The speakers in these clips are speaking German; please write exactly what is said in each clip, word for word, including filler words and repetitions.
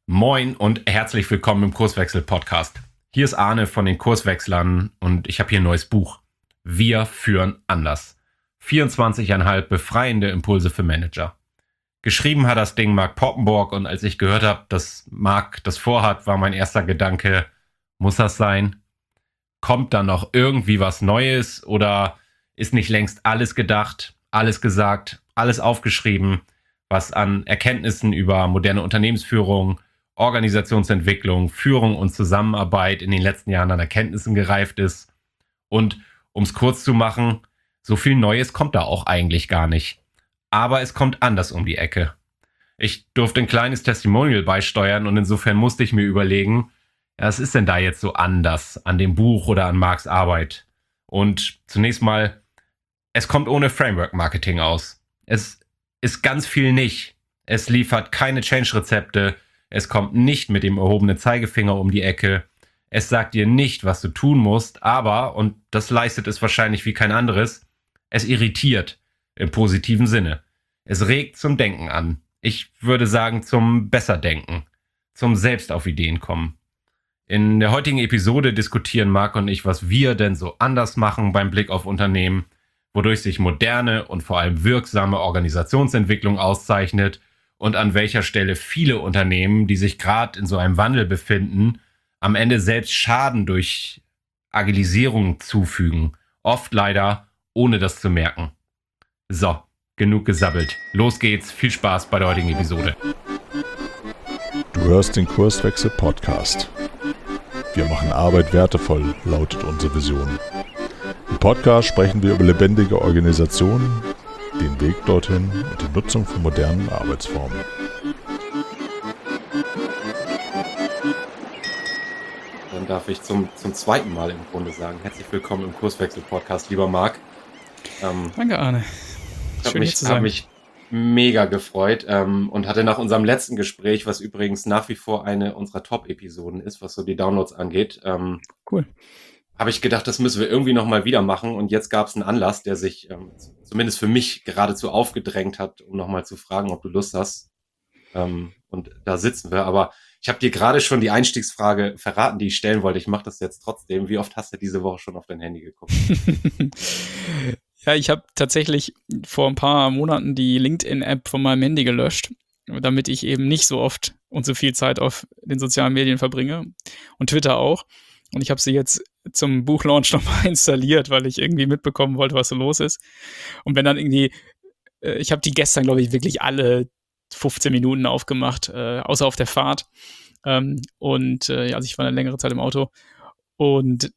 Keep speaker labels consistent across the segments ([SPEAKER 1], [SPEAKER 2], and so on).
[SPEAKER 1] Moin und herzlich willkommen im Kurswechsel-Podcast. Hier ist Arne von den Kurswechslern und ich habe hier ein neues Buch. Wir führen anders. vierundzwanzig Komma fünf befreiende Impulse für Manager. Geschrieben hat das Ding Mark Poppenborg und als ich gehört habe, dass Mark das vorhat, war mein erster Gedanke, muss das sein? Kommt da noch irgendwie was Neues oder ist nicht längst alles gedacht, alles gesagt, alles aufgeschrieben, was an Erkenntnissen über moderne Unternehmensführung, Organisationsentwicklung, Führung und Zusammenarbeit in den letzten Jahren an Erkenntnissen gereift ist. Und um es kurz zu machen, so viel Neues kommt da auch eigentlich gar nicht. Aber es kommt anders um die Ecke. Ich durfte ein kleines Testimonial beisteuern und insofern musste ich mir überlegen, ja, was ist denn da jetzt so anders an dem Buch oder an Marks Arbeit? Und zunächst mal, es kommt ohne Framework-Marketing aus. Es ist ganz viel nicht. Es liefert keine Change-Rezepte. Es kommt nicht mit dem erhobenen Zeigefinger um die Ecke. Es sagt dir nicht, was du tun musst, aber, und das leistet es wahrscheinlich wie kein anderes, es irritiert im positiven Sinne. Es regt zum Denken an. Ich würde sagen zum Besserdenken, zum Selbst auf Ideen kommen. In der heutigen Episode diskutieren Marc und ich, was wir denn so anders machen beim Blick auf Unternehmen, wodurch sich moderne und vor allem wirksame Organisationsentwicklung auszeichnet und an welcher Stelle viele Unternehmen, die sich gerade in so einem Wandel befinden, am Ende selbst Schaden durch Agilisierung zufügen. Oft leider, ohne das zu merken. So, genug gesabbelt. Los geht's, viel Spaß bei der heutigen Episode.
[SPEAKER 2] Du hörst den Kurswechsel-Podcast. Wir machen Arbeit wertevoll, lautet unsere Vision. Im Podcast sprechen wir über lebendige Organisationen, den Weg dorthin und die Nutzung von modernen Arbeitsformen.
[SPEAKER 1] Dann darf ich zum, zum zweiten Mal im Grunde sagen, herzlich willkommen im Kurswechsel-Podcast, lieber Marc.
[SPEAKER 3] Ähm, Danke, Arne.
[SPEAKER 1] Ich habe mich, hab mich mega gefreut ähm, und hatte nach unserem letzten Gespräch, was übrigens nach wie vor eine unserer Top-Episoden ist, was so die Downloads angeht, ähm,
[SPEAKER 3] cool.
[SPEAKER 1] habe ich gedacht, das müssen wir irgendwie nochmal wieder machen. Und jetzt gab es einen Anlass, der sich ähm, zumindest für mich geradezu aufgedrängt hat, um nochmal zu fragen, ob du Lust hast. Ähm, und da sitzen wir. Aber ich habe dir gerade schon die Einstiegsfrage verraten, die ich stellen wollte. Ich mache das jetzt trotzdem. Wie oft hast du diese Woche schon auf dein Handy geguckt?
[SPEAKER 3] Ja, ich habe tatsächlich vor ein paar Monaten die LinkedIn-App von meinem Handy gelöscht, damit ich eben nicht so oft und so viel Zeit auf den sozialen Medien verbringe. Und Twitter auch. Und ich habe sie jetzt zum Buchlaunch nochmal installiert, weil ich irgendwie mitbekommen wollte, was so los ist. Und wenn dann irgendwie, äh, ich habe die gestern, glaube ich, wirklich alle fünfzehn Minuten aufgemacht, äh, außer auf der Fahrt. Ähm, und äh, also ich war eine längere Zeit im Auto. Und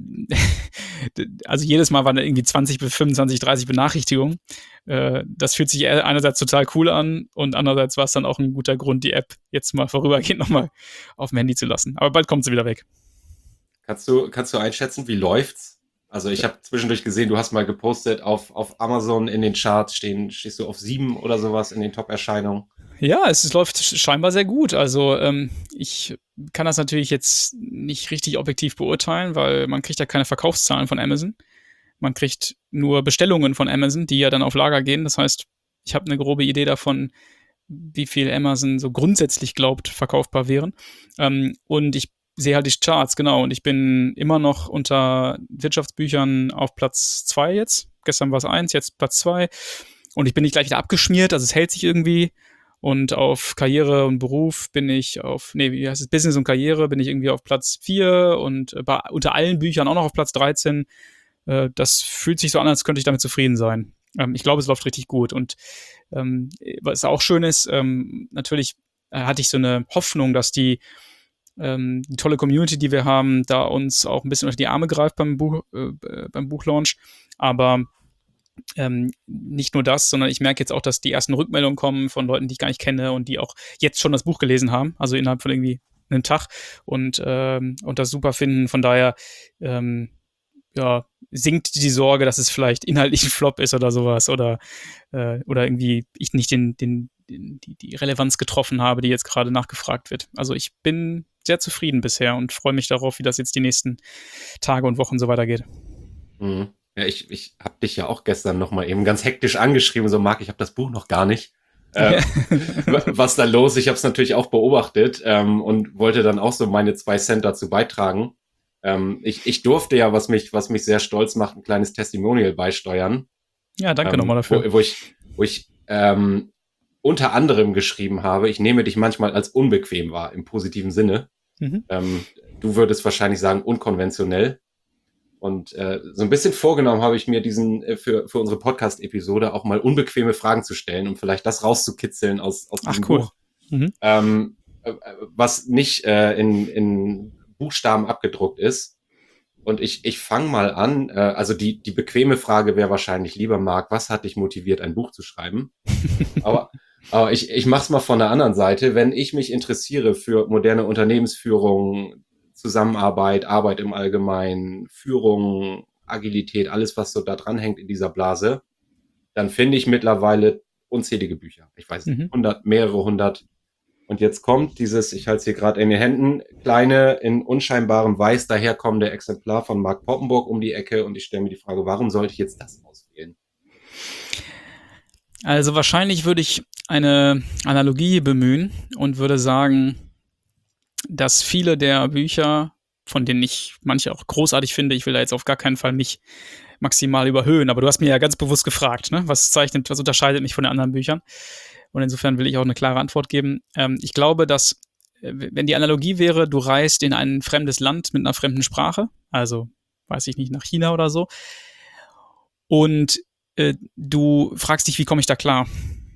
[SPEAKER 3] also jedes Mal waren da irgendwie zwanzig bis fünfundzwanzig, dreißig Benachrichtigungen. Äh, das fühlt sich einerseits total cool an und andererseits war es dann auch ein guter Grund, die App jetzt mal vorübergehend nochmal auf dem Handy zu lassen. Aber bald kommt sie wieder weg.
[SPEAKER 1] Kannst du, kannst du einschätzen, wie läuft's? Also ich habe zwischendurch gesehen, du hast mal gepostet, auf, auf Amazon in den Charts stehen, stehst du auf sieben oder sowas in den Top-Erscheinungen.
[SPEAKER 3] Ja, es, es läuft scheinbar sehr gut. Also ähm, ich kann das natürlich jetzt nicht richtig objektiv beurteilen, weil man kriegt ja keine Verkaufszahlen von Amazon. Man kriegt nur Bestellungen von Amazon, die ja dann auf Lager gehen. Das heißt, ich habe eine grobe Idee davon, wie viel Amazon so grundsätzlich glaubt, verkaufbar wären. Ähm, und ich sehe halt die Charts, genau. Und ich bin immer noch unter Wirtschaftsbüchern auf Platz zwei jetzt. Gestern war es eins, jetzt Platz zwei. Und ich bin nicht gleich wieder abgeschmiert, also es hält sich irgendwie. Und auf Karriere und Beruf bin ich auf, nee, wie heißt es, Business und Karriere bin ich irgendwie auf Platz vier und bei, unter allen Büchern auch noch auf Platz dreizehn. Äh, das fühlt sich so an, als könnte ich damit zufrieden sein. Ähm, ich glaube, es läuft richtig gut. Und ähm, was auch schön ist, ähm, natürlich äh, hatte ich so eine Hoffnung, dass die Ähm, die tolle Community, die wir haben, da uns auch ein bisschen unter die Arme greift beim, Buch, äh, beim Buchlaunch. Aber ähm, nicht nur das, sondern ich merke jetzt auch, dass die ersten Rückmeldungen kommen von Leuten, die ich gar nicht kenne und die auch jetzt schon das Buch gelesen haben, also innerhalb von irgendwie einem Tag und, ähm, und das super finden. Von daher ähm, ja, sinkt die Sorge, dass es vielleicht inhaltlich ein Flop ist oder sowas oder, äh, oder irgendwie ich nicht den, den, den, die, die Relevanz getroffen habe, die jetzt gerade nachgefragt wird. Also ich bin sehr zufrieden bisher und freue mich darauf, wie das jetzt die nächsten Tage und Wochen so weitergeht.
[SPEAKER 1] Mhm. Ja, ich, ich habe dich ja auch gestern nochmal eben ganz hektisch angeschrieben, so Marc, ich habe das Buch noch gar nicht. äh, was da los? Ich habe es natürlich auch beobachtet ähm, und wollte dann auch so meine zwei Cent dazu beitragen. Ähm, ich, ich durfte ja, was mich, was mich sehr stolz macht, ein kleines Testimonial beisteuern.
[SPEAKER 3] Ja, danke
[SPEAKER 1] ähm,
[SPEAKER 3] nochmal dafür.
[SPEAKER 1] Wo, wo ich, wo ich ähm, unter anderem geschrieben habe, ich nehme dich manchmal als unbequem wahr, im positiven Sinne. Mhm. Ähm, du würdest wahrscheinlich sagen, unkonventionell. Und äh, so ein bisschen vorgenommen habe ich mir diesen äh, für, für unsere Podcast-Episode auch mal unbequeme Fragen zu stellen, um vielleicht das rauszukitzeln aus, aus diesem
[SPEAKER 3] Ach, cool.
[SPEAKER 1] Buch. Mhm. Ähm, äh, was nicht äh, in, in Buchstaben abgedruckt ist. Und ich, ich fange mal an. Äh, also die, die bequeme Frage wäre wahrscheinlich, lieber Marc, was hat dich motiviert, ein Buch zu schreiben? aber aber ich, ich mache es mal von der anderen Seite. Wenn ich mich interessiere für moderne Unternehmensführung, Zusammenarbeit, Arbeit im Allgemeinen, Führung, Agilität, alles, was so da dran hängt in dieser Blase, dann finde ich mittlerweile unzählige Bücher. Ich weiß nicht, mhm. hundert, mehrere hundert. Und jetzt kommt dieses, ich halte es hier gerade in den Händen, kleine, in unscheinbarem Weiß daherkommende Exemplar von Mark Poppenburg um die Ecke und ich stelle mir die Frage, warum sollte ich jetzt das auswählen?
[SPEAKER 3] Also wahrscheinlich würde ich eine Analogie bemühen und würde sagen, dass viele der Bücher, von denen ich manche auch großartig finde, ich will da jetzt auf gar keinen Fall mich maximal überhöhen, aber du hast mir ja ganz bewusst gefragt, ne? Was zeichnet, was unterscheidet mich von den anderen Büchern? Und insofern will ich auch eine klare Antwort geben. Ähm, ich glaube, dass, wenn die Analogie wäre, du reist in ein fremdes Land mit einer fremden Sprache, also, weiß ich nicht, nach China oder so, und äh, du fragst dich, wie komme ich da klar?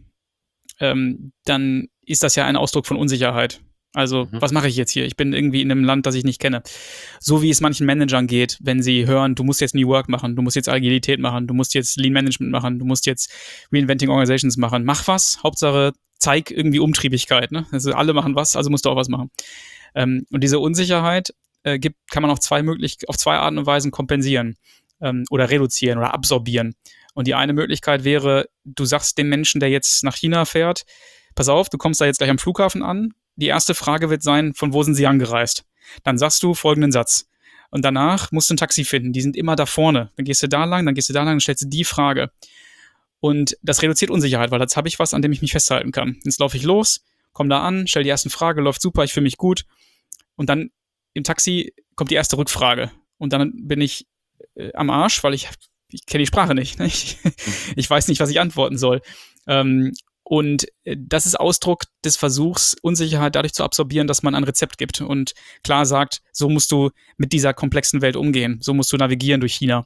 [SPEAKER 3] Ähm, dann ist das ja ein Ausdruck von Unsicherheit. Also, mhm. was mache ich jetzt hier? Ich bin irgendwie in einem Land, das ich nicht kenne. So wie es manchen Managern geht, wenn sie hören, du musst jetzt New Work machen, du musst jetzt Agilität machen, du musst jetzt Lean Management machen, du musst jetzt Reinventing Organizations machen. Mach was, Hauptsache zeig irgendwie Umtriebigkeit. Ne? Also alle machen was, also musst du auch was machen. Ähm, und diese Unsicherheit äh, gibt, kann man auf zwei möglich, auf zwei Arten und Weisen kompensieren ähm, oder reduzieren oder absorbieren. Und die eine Möglichkeit wäre, du sagst dem Menschen, der jetzt nach China fährt, pass auf, du kommst da jetzt gleich am Flughafen an. Die erste Frage wird sein, von wo sind Sie angereist? Dann sagst du folgenden Satz. Und danach musst du ein Taxi finden. Die sind immer da vorne. Dann gehst du da lang, dann gehst du da lang, dann stellst du die Frage. Und das reduziert Unsicherheit, weil jetzt habe ich was, an dem ich mich festhalten kann. Jetzt laufe ich los, komme da an, stell die ersten Frage, läuft super, ich fühle mich gut. Und dann im Taxi kommt die erste Rückfrage. Und dann bin ich äh, am Arsch, weil ich, ich kenne die Sprache nicht. Ne? Ich, ich weiß nicht, was ich antworten soll. Ähm, Und das ist Ausdruck des Versuchs, Unsicherheit dadurch zu absorbieren, dass man ein Rezept gibt und klar sagt, so musst du mit dieser komplexen Welt umgehen, so musst du navigieren durch China.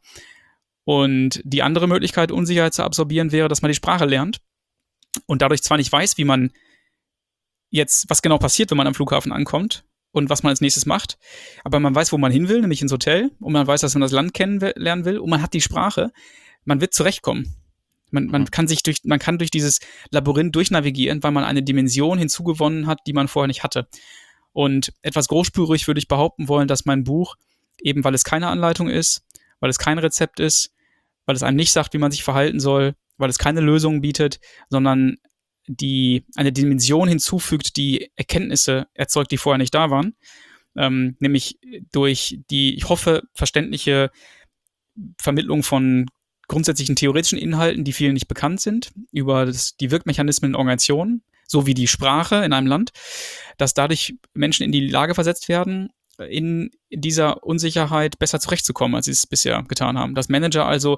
[SPEAKER 3] Und die andere Möglichkeit, Unsicherheit zu absorbieren, wäre, dass man die Sprache lernt und dadurch zwar nicht weiß, wie man jetzt, was genau passiert, wenn man am Flughafen ankommt und was man als nächstes macht, aber man weiß, wo man hin will, nämlich ins Hotel, und man weiß, dass man das Land kennenlernen will und man hat die Sprache, man wird zurechtkommen. Man, man kann sich durch, man kann durch dieses Labyrinth durchnavigieren, weil man eine Dimension hinzugewonnen hat, die man vorher nicht hatte. Und etwas großspurig würde ich behaupten wollen, dass mein Buch, eben weil es keine Anleitung ist, weil es kein Rezept ist, weil es einem nicht sagt, wie man sich verhalten soll, weil es keine Lösungen bietet, sondern die eine Dimension hinzufügt, die Erkenntnisse erzeugt, die vorher nicht da waren. Ähm, nämlich durch die, ich hoffe, verständliche Vermittlung von grundsätzlichen theoretischen Inhalten, die vielen nicht bekannt sind, über das, die Wirkmechanismen in Organisationen, so wie die Sprache in einem Land, dass dadurch Menschen in die Lage versetzt werden, in dieser Unsicherheit besser zurechtzukommen, als sie es bisher getan haben. Dass Manager also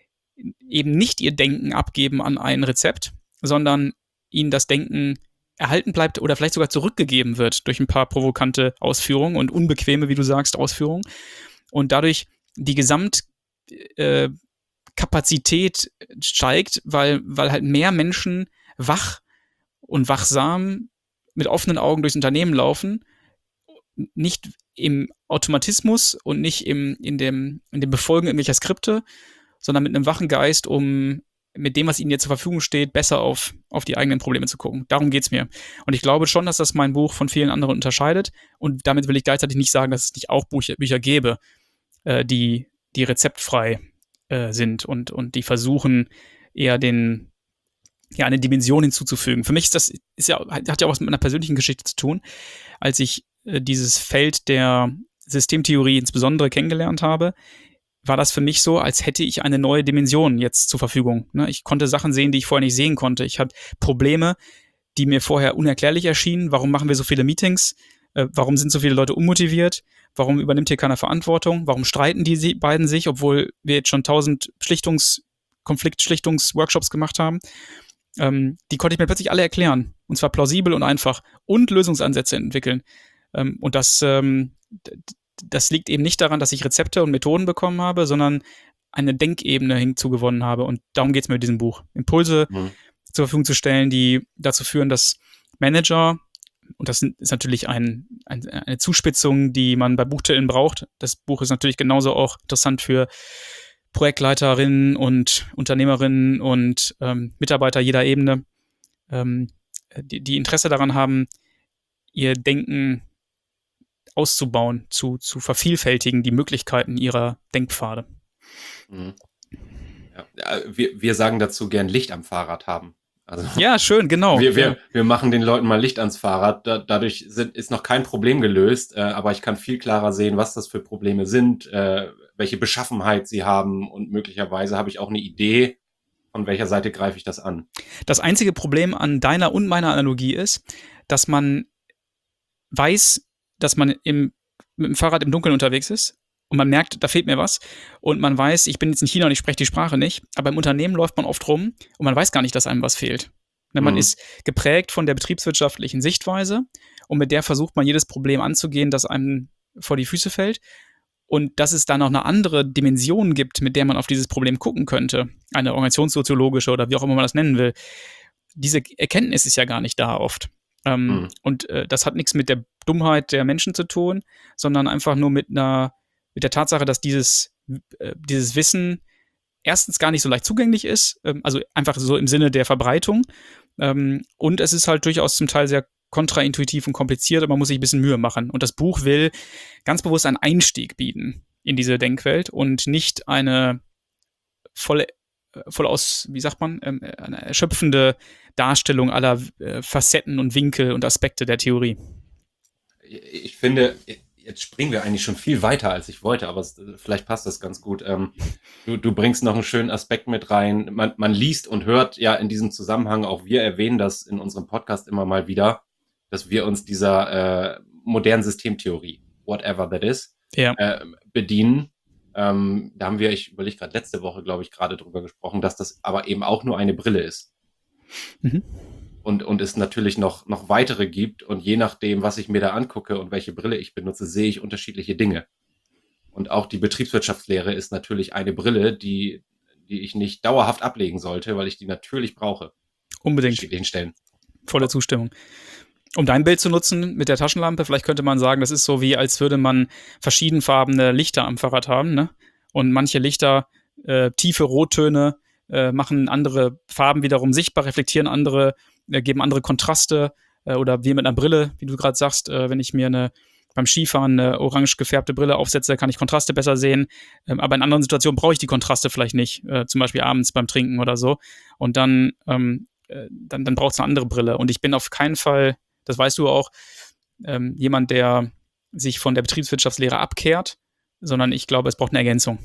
[SPEAKER 3] eben nicht ihr Denken abgeben an ein Rezept, sondern ihnen das Denken erhalten bleibt oder vielleicht sogar zurückgegeben wird durch ein paar provokante Ausführungen und unbequeme, wie du sagst, Ausführungen. Und dadurch die Gesamt äh, Kapazität steigt, weil, weil halt mehr Menschen wach und wachsam mit offenen Augen durchs Unternehmen laufen, nicht im Automatismus und nicht im, in, dem, in dem Befolgen irgendwelcher Skripte, sondern mit einem wachen Geist, um mit dem, was ihnen jetzt zur Verfügung steht, besser auf, auf die eigenen Probleme zu gucken. Darum geht's mir. Und ich glaube schon, dass das mein Buch von vielen anderen unterscheidet. Und damit will ich gleichzeitig nicht sagen, dass es nicht auch Bücher, Bücher gäbe, äh, die, die rezeptfrei sind und, und die versuchen, eher den, ja, eine Dimension hinzuzufügen. Für mich ist das, ist ja, hat ja auch was mit meiner persönlichen Geschichte zu tun. Als ich äh, dieses Feld der Systemtheorie insbesondere kennengelernt habe, war das für mich so, als hätte ich eine neue Dimension jetzt zur Verfügung. Ne? Ich konnte Sachen sehen, die ich vorher nicht sehen konnte. Ich hatte Probleme, die mir vorher unerklärlich erschienen. Warum machen wir so viele Meetings? Äh, warum sind so viele Leute unmotiviert? Warum übernimmt hier keiner Verantwortung? Warum streiten die sie- beiden sich, obwohl wir jetzt schon tausend Schlichtungs-, Konfliktschlichtungsworkshops gemacht haben? Ähm, die konnte ich mir plötzlich alle erklären. Und zwar plausibel und einfach. Und Lösungsansätze entwickeln. Ähm, und das, ähm, d- das liegt eben nicht daran, dass ich Rezepte und Methoden bekommen habe, sondern eine Denkebene hinzugewonnen habe. Und darum geht es mir mit diesem Buch. Impulse
[SPEAKER 1] Mhm.
[SPEAKER 3] zur Verfügung zu stellen, die dazu führen, dass Manager, und das ist natürlich ein, ein, eine Zuspitzung, die man bei Buchtiteln braucht. Das Buch ist natürlich genauso auch interessant für Projektleiterinnen und Unternehmerinnen und ähm, Mitarbeiter jeder Ebene, ähm, die, die Interesse daran haben, ihr Denken auszubauen, zu, zu vervielfältigen, die Möglichkeiten ihrer Denkpfade.
[SPEAKER 1] Mhm. Ja, wir, wir sagen dazu gern Licht am Fahrrad haben. Also
[SPEAKER 3] Ja, schön, genau.
[SPEAKER 1] wir, wir,
[SPEAKER 3] Ja.
[SPEAKER 1] wir machen den Leuten mal Licht ans Fahrrad. Da, dadurch sind, ist noch kein Problem gelöst, äh, aber ich kann viel klarer sehen, was das für Probleme sind, äh, welche Beschaffenheit sie haben und möglicherweise habe ich auch eine Idee, von welcher Seite greife ich das an.
[SPEAKER 3] Das einzige Problem an deiner und meiner Analogie ist, dass man weiß, dass man im, mit dem Fahrrad im Dunkeln unterwegs ist und man merkt, da fehlt mir was und man weiß, ich bin jetzt in China und ich spreche die Sprache nicht, aber im Unternehmen läuft man oft rum und man weiß gar nicht, dass einem was fehlt. Ne, man
[SPEAKER 1] Mhm.
[SPEAKER 3] ist geprägt von der betriebswirtschaftlichen Sichtweise und mit der versucht man jedes Problem anzugehen, das einem vor die Füße fällt. Und dass es da noch eine andere Dimension gibt, mit der man auf dieses Problem gucken könnte, eine organisationssoziologische oder wie auch immer man das nennen will, diese Erkenntnis ist ja gar nicht da oft. Ähm,
[SPEAKER 1] Mhm.
[SPEAKER 3] Und äh, das hat nichts mit der Dummheit der Menschen zu tun, sondern einfach nur mit einer, mit der Tatsache, dass dieses, äh, dieses Wissen erstens gar nicht so leicht zugänglich ist, ähm, also einfach so im Sinne der Verbreitung. Ähm, und es ist halt durchaus zum Teil sehr kontraintuitiv und kompliziert, aber man muss sich ein bisschen Mühe machen. Und das Buch will ganz bewusst einen Einstieg bieten in diese Denkwelt und nicht eine voll, voll aus, wie sagt man, ähm, eine erschöpfende Darstellung aller äh, Facetten und Winkel und Aspekte der Theorie.
[SPEAKER 1] Ich finde, jetzt springen wir eigentlich schon viel weiter, als ich wollte, aber es, vielleicht passt das ganz gut. Ähm, du, du bringst noch einen schönen Aspekt mit rein. Man, man liest und hört ja in diesem Zusammenhang, auch wir erwähnen das in unserem Podcast immer mal wieder, dass wir uns dieser äh, modernen Systemtheorie, whatever that is,
[SPEAKER 3] Ja.
[SPEAKER 1] äh, bedienen. Ähm, da haben wir, ich überlege gerade letzte Woche, glaube ich, gerade drüber gesprochen, dass das aber eben auch nur eine Brille ist.
[SPEAKER 3] Mhm.
[SPEAKER 1] Und, und es natürlich noch, noch weitere gibt. Und je nachdem, was ich mir da angucke und welche Brille ich benutze, sehe ich unterschiedliche Dinge. Und auch die Betriebswirtschaftslehre ist natürlich eine Brille, die, die ich nicht dauerhaft ablegen sollte, weil ich die natürlich brauche. An
[SPEAKER 3] Unbedingt.
[SPEAKER 1] unterschiedlichen Stellen.
[SPEAKER 3] Volle Zustimmung. Um dein Bild zu nutzen mit der Taschenlampe, vielleicht könnte man sagen, das ist so wie, als würde man verschiedenfarbene Lichter am Fahrrad haben, ne? Und manche Lichter, äh, tiefe Rottöne, äh, machen andere Farben wiederum sichtbar, reflektieren andere, äh, geben andere Kontraste, äh, oder wie mit einer Brille, wie du gerade sagst, äh, wenn ich mir eine beim Skifahren eine orange gefärbte Brille aufsetze, kann ich Kontraste besser sehen. Ähm, aber in anderen Situationen brauche ich die Kontraste vielleicht nicht, äh, zum Beispiel abends beim Trinken oder so. Und dann, ähm, äh, dann, dann braucht es eine andere Brille. Und ich bin auf keinen Fall, das weißt du auch, ähm, jemand, der sich von der Betriebswirtschaftslehre abkehrt, sondern ich glaube, es braucht eine Ergänzung.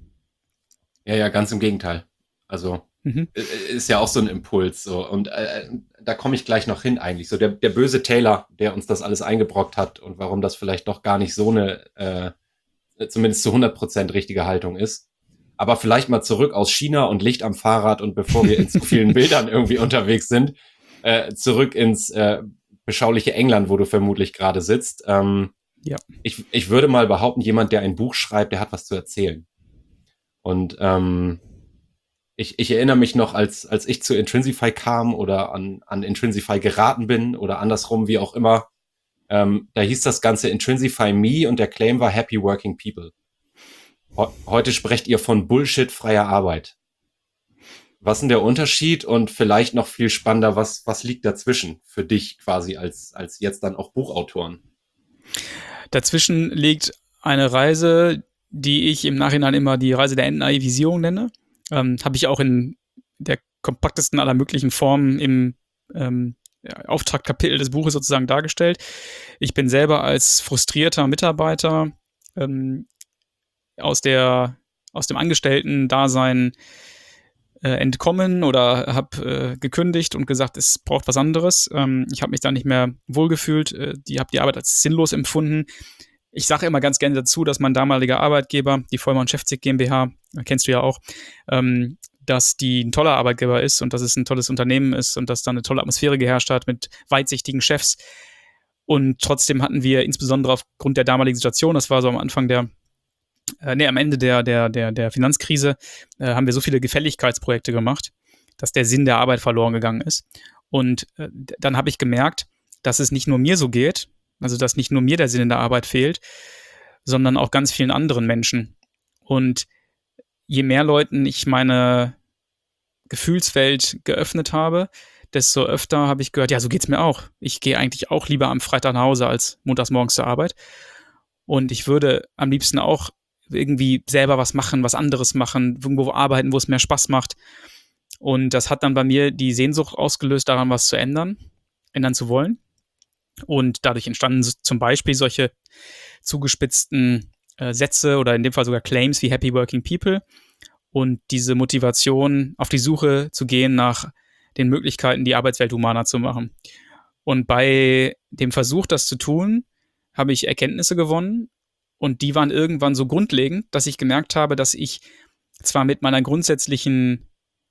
[SPEAKER 1] Ja, ja, ganz im Gegenteil. Also
[SPEAKER 3] Mhm.
[SPEAKER 1] äh, ist ja auch so ein Impuls. So. Und äh, da komme ich gleich noch hin eigentlich. So der, der böse Taylor, der uns das alles eingebrockt hat und warum das vielleicht doch gar nicht so eine, äh, zumindest zu hundert Prozent richtige Haltung ist. Aber vielleicht mal zurück aus China und Licht am Fahrrad und bevor wir in zu vielen Bildern irgendwie unterwegs sind, äh, zurück ins äh, beschauliche England, wo du vermutlich gerade sitzt. Ähm,
[SPEAKER 3] Ja.
[SPEAKER 1] ich, ich würde mal behaupten, jemand, der ein Buch schreibt, der hat was zu erzählen. Und ähm, ich, ich erinnere mich noch, als, als ich zu Intrinsify kam oder an, an Intrinsify geraten bin oder andersrum, wie auch immer, ähm, da hieß das Ganze Intrinsify Me und der Claim war Happy Working People. Heute sprecht ihr von Bullshit-freier Arbeit. Was ist denn der Unterschied? Und vielleicht noch viel spannender, was, was liegt dazwischen für dich quasi als, als jetzt dann auch Buchautoren?
[SPEAKER 3] Dazwischen liegt eine Reise, die ich im Nachhinein immer die Reise der Entnaivisierung nenne. Ähm, habe ich auch in der kompaktesten aller möglichen Formen im ähm, ja, Auftaktkapitel des Buches sozusagen dargestellt. Ich bin selber als frustrierter Mitarbeiter ähm, aus der aus dem Angestellten-Dasein äh, entkommen oder habe äh, gekündigt und gesagt, es braucht was anderes. Ähm, ich habe mich da nicht mehr wohlgefühlt. Äh, die habe die Arbeit als sinnlos empfunden. Ich sage immer ganz gerne dazu, dass mein damaliger Arbeitgeber, die Vollmann Schäfzig GmbH, kennst du ja auch, ähm, dass die ein toller Arbeitgeber ist und dass es ein tolles Unternehmen ist und dass da eine tolle Atmosphäre geherrscht hat mit weitsichtigen Chefs. Und trotzdem hatten wir insbesondere aufgrund der damaligen Situation, das war so am Anfang der, äh, nee, am Ende der, der, der, der Finanzkrise, äh, haben wir so viele Gefälligkeitsprojekte gemacht, dass der Sinn der Arbeit verloren gegangen ist. Und äh, dann habe ich gemerkt, dass es nicht nur mir so geht, also dass nicht nur mir der Sinn in der Arbeit fehlt, sondern auch ganz vielen anderen Menschen. Und je mehr Leuten ich meine Gefühlswelt geöffnet habe, desto öfter habe ich gehört, ja, so geht's mir auch. Ich gehe eigentlich auch lieber am Freitag nach Hause als montags morgens zur Arbeit. Und ich würde am liebsten auch irgendwie selber was machen, was anderes machen, irgendwo arbeiten, wo es mehr Spaß macht. Und das hat dann bei mir die Sehnsucht ausgelöst, daran was zu ändern, ändern zu wollen. Und dadurch entstanden zum Beispiel solche zugespitzten äh, Sätze oder in dem Fall sogar Claims wie Happy Working People und diese Motivation, auf die Suche zu gehen nach den Möglichkeiten, die Arbeitswelt humaner zu machen. Und bei dem Versuch, das zu tun, habe ich Erkenntnisse gewonnen und die waren irgendwann so grundlegend, dass ich gemerkt habe, dass ich zwar mit meiner grundsätzlichen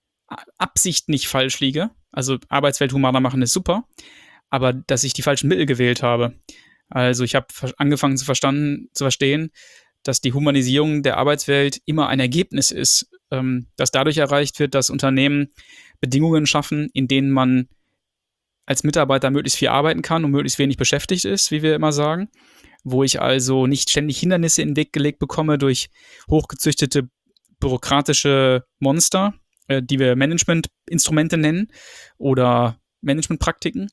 [SPEAKER 3] Absicht nicht falsch liege, also Arbeitswelt humaner machen ist super, aber dass ich die falschen Mittel gewählt habe. Also ich habe angefangen zu, verstanden, zu verstehen, dass die Humanisierung der Arbeitswelt immer ein Ergebnis ist, ähm, das dadurch erreicht wird, dass Unternehmen Bedingungen schaffen, in denen man als Mitarbeiter möglichst viel arbeiten kann und möglichst wenig beschäftigt ist, wie wir immer sagen, wo ich also nicht ständig Hindernisse in den Weg gelegt bekomme durch hochgezüchtete bürokratische Monster, äh, die wir Managementinstrumente nennen oder Managementpraktiken,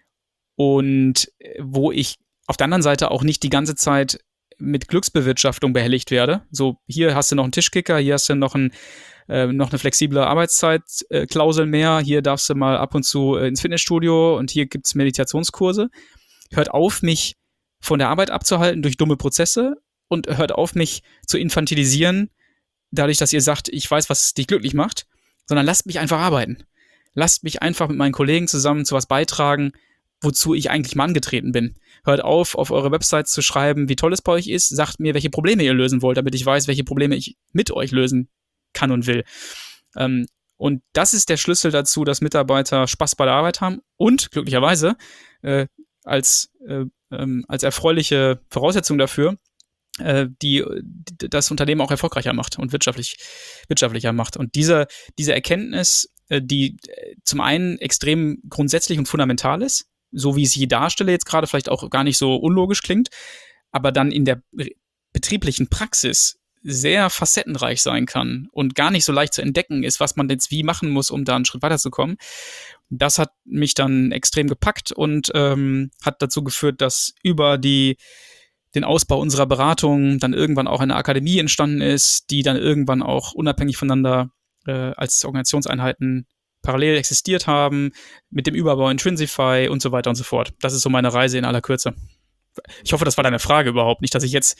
[SPEAKER 3] und wo ich auf der anderen Seite auch nicht die ganze Zeit mit Glücksbewirtschaftung behelligt werde. So, hier hast du noch einen Tischkicker, hier hast du noch, ein, äh, noch eine flexible Arbeitszeitklausel äh, mehr, hier darfst du mal ab und zu äh, ins Fitnessstudio und hier gibt's Meditationskurse. Hört auf, mich von der Arbeit abzuhalten durch dumme Prozesse und hört auf, mich zu infantilisieren, dadurch, dass ihr sagt, ich weiß, was dich glücklich macht, sondern lasst mich einfach arbeiten. Lasst mich einfach mit meinen Kollegen zusammen zu was beitragen, wozu ich eigentlich mal angetreten bin. Hört auf, auf eure Website zu schreiben, wie toll es bei euch ist. Sagt mir, welche Probleme ihr lösen wollt, damit ich weiß, welche Probleme ich mit euch lösen kann und will. Ähm, und das ist der Schlüssel dazu, dass Mitarbeiter Spaß bei der Arbeit haben und glücklicherweise äh, als, äh, ähm, als erfreuliche Voraussetzung dafür, äh, die, die das Unternehmen auch erfolgreicher macht und wirtschaftlich, wirtschaftlicher macht. Und diese, diese Erkenntnis, äh, die äh, zum einen extrem grundsätzlich und fundamental ist, so wie ich sie hier darstelle, jetzt gerade vielleicht auch gar nicht so unlogisch klingt, aber dann in der betrieblichen Praxis sehr facettenreich sein kann und gar nicht so leicht zu entdecken ist, was man jetzt wie machen muss, um da einen Schritt weiterzukommen. Das hat mich dann extrem gepackt und ähm, hat dazu geführt, dass über die, den Ausbau unserer Beratung dann irgendwann auch eine Akademie entstanden ist, die dann irgendwann auch unabhängig voneinander äh, als Organisationseinheiten parallel existiert haben, mit dem Überbau Intrinsify und so weiter und so fort. Das ist so meine Reise in aller Kürze. Ich hoffe, das war deine Frage überhaupt, nicht, dass ich jetzt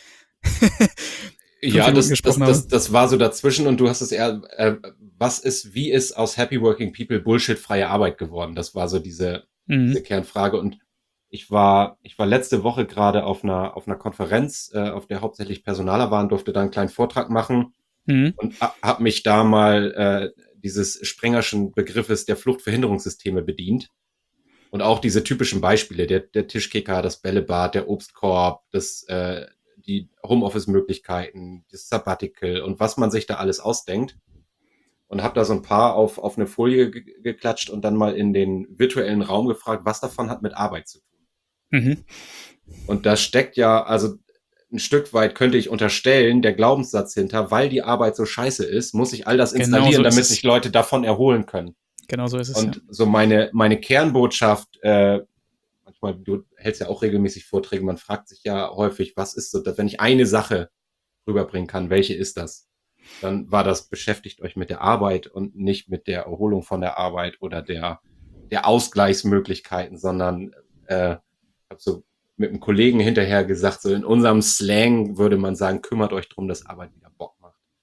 [SPEAKER 1] ja, das, das, das, das war so dazwischen und du hast es eher, äh, was ist, wie ist aus Happy Working People Bullshit-freie Arbeit geworden? Das war so diese, mhm. diese Kernfrage und ich war, ich war letzte Woche gerade auf einer, auf einer Konferenz, äh, auf der hauptsächlich Personaler waren, durfte da einen kleinen Vortrag machen mhm. und habe mich da mal äh, dieses Sprengerschen Begriffes der Fluchtverhinderungssysteme bedient. Und auch diese typischen Beispiele, der, der Tischkicker, das Bällebad, der Obstkorb, das, äh, die Homeoffice-Möglichkeiten, das Sabbatical und was man sich da alles ausdenkt. Und habe da so ein paar auf, auf eine Folie ge- geklatscht und dann mal in den virtuellen Raum gefragt, was davon hat mit Arbeit zu tun. Mhm. Und da steckt ja, also ein Stück weit könnte ich unterstellen, der Glaubenssatz hinter, weil die Arbeit so scheiße ist, muss ich all das installieren, genau so damit sich Leute davon erholen können.
[SPEAKER 3] Genau so ist es.
[SPEAKER 1] Und
[SPEAKER 3] ja.
[SPEAKER 1] so meine, meine Kernbotschaft, äh, manchmal, du hältst ja auch regelmäßig Vorträge, man fragt sich ja häufig, was ist so, dass wenn ich eine Sache rüberbringen kann, welche ist das? Dann war das, beschäftigt euch mit der Arbeit und nicht mit der Erholung von der Arbeit oder der, der Ausgleichsmöglichkeiten, sondern äh, ich habe so mit einem Kollegen hinterher gesagt, so in unserem Slang würde man sagen, kümmert euch drum, dass Arbeit wieder Bock macht.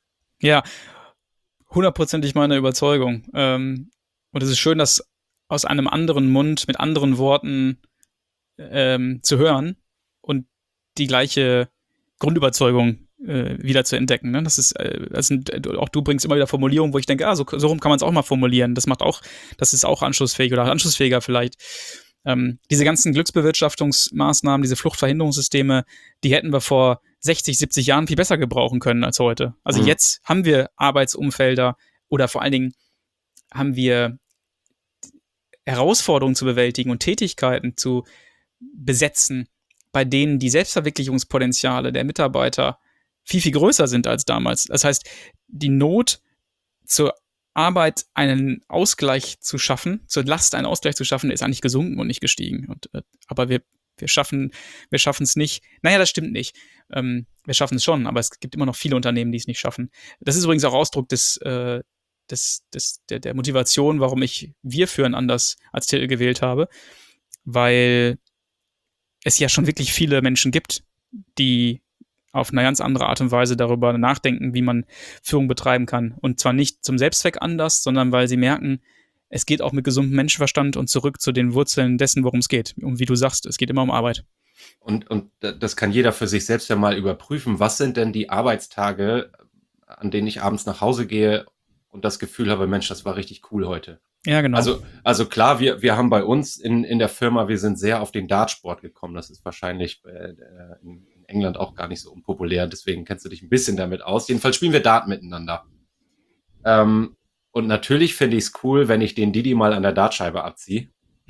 [SPEAKER 3] Ja, hundertprozentig meine Überzeugung. Ähm, und es ist schön, das aus einem anderen Mund mit anderen Worten ähm, zu hören und die gleiche Grundüberzeugung äh, wieder zu entdecken. Ne? Das ist, äh, das sind, auch du bringst immer wieder Formulierungen, wo ich denke, ah, so, so rum kann man es auch mal formulieren. Das macht auch, das ist auch anschlussfähig oder anschlussfähiger vielleicht. Ähm, diese ganzen Glücksbewirtschaftungsmaßnahmen, diese Fluchtverhinderungssysteme, die hätten wir vor sechzig, siebzig Jahren viel besser gebrauchen können als heute. Also
[SPEAKER 1] Mhm.
[SPEAKER 3] jetzt haben wir Arbeitsumfelder oder vor allen Dingen haben wir Herausforderungen zu bewältigen und Tätigkeiten zu besetzen, bei denen die Selbstverwirklichungspotenziale der Mitarbeiter viel, viel größer sind als damals. Das heißt, die Not zur Arbeit einen Ausgleich zu schaffen, zur Last einen Ausgleich zu schaffen, ist eigentlich gesunken und nicht gestiegen. Und, äh, aber wir, wir schaffen wir schaffen es nicht. Naja, das stimmt nicht. Ähm, wir schaffen es schon, aber es gibt immer noch viele Unternehmen, die es nicht schaffen. Das ist übrigens auch Ausdruck des, äh, des, des, der, der Motivation, warum ich Wir führen anders als Titel gewählt habe, weil es ja schon wirklich viele Menschen gibt, die auf eine ganz andere Art und Weise darüber nachdenken, wie man Führung betreiben kann. Und zwar nicht zum Selbstzweck anders, sondern weil sie merken, es geht auch mit gesundem Menschenverstand und zurück zu den Wurzeln dessen, worum es geht. Und wie du sagst, es geht immer um Arbeit.
[SPEAKER 1] Und, und das kann jeder für sich selbst ja mal überprüfen. Was sind denn die Arbeitstage, an denen ich abends nach Hause gehe und das Gefühl habe, Mensch, das war richtig cool heute.
[SPEAKER 3] Ja, genau.
[SPEAKER 1] Also, also klar, wir, wir haben bei uns in, in der Firma, wir sind sehr auf den Dartsport gekommen. Das ist wahrscheinlich äh, in England auch gar nicht so unpopulär. Deswegen kennst du dich ein bisschen damit aus. Jedenfalls spielen wir Dart miteinander. Ähm, und natürlich finde ich es cool, wenn ich den Didi mal an der Dartscheibe abziehe.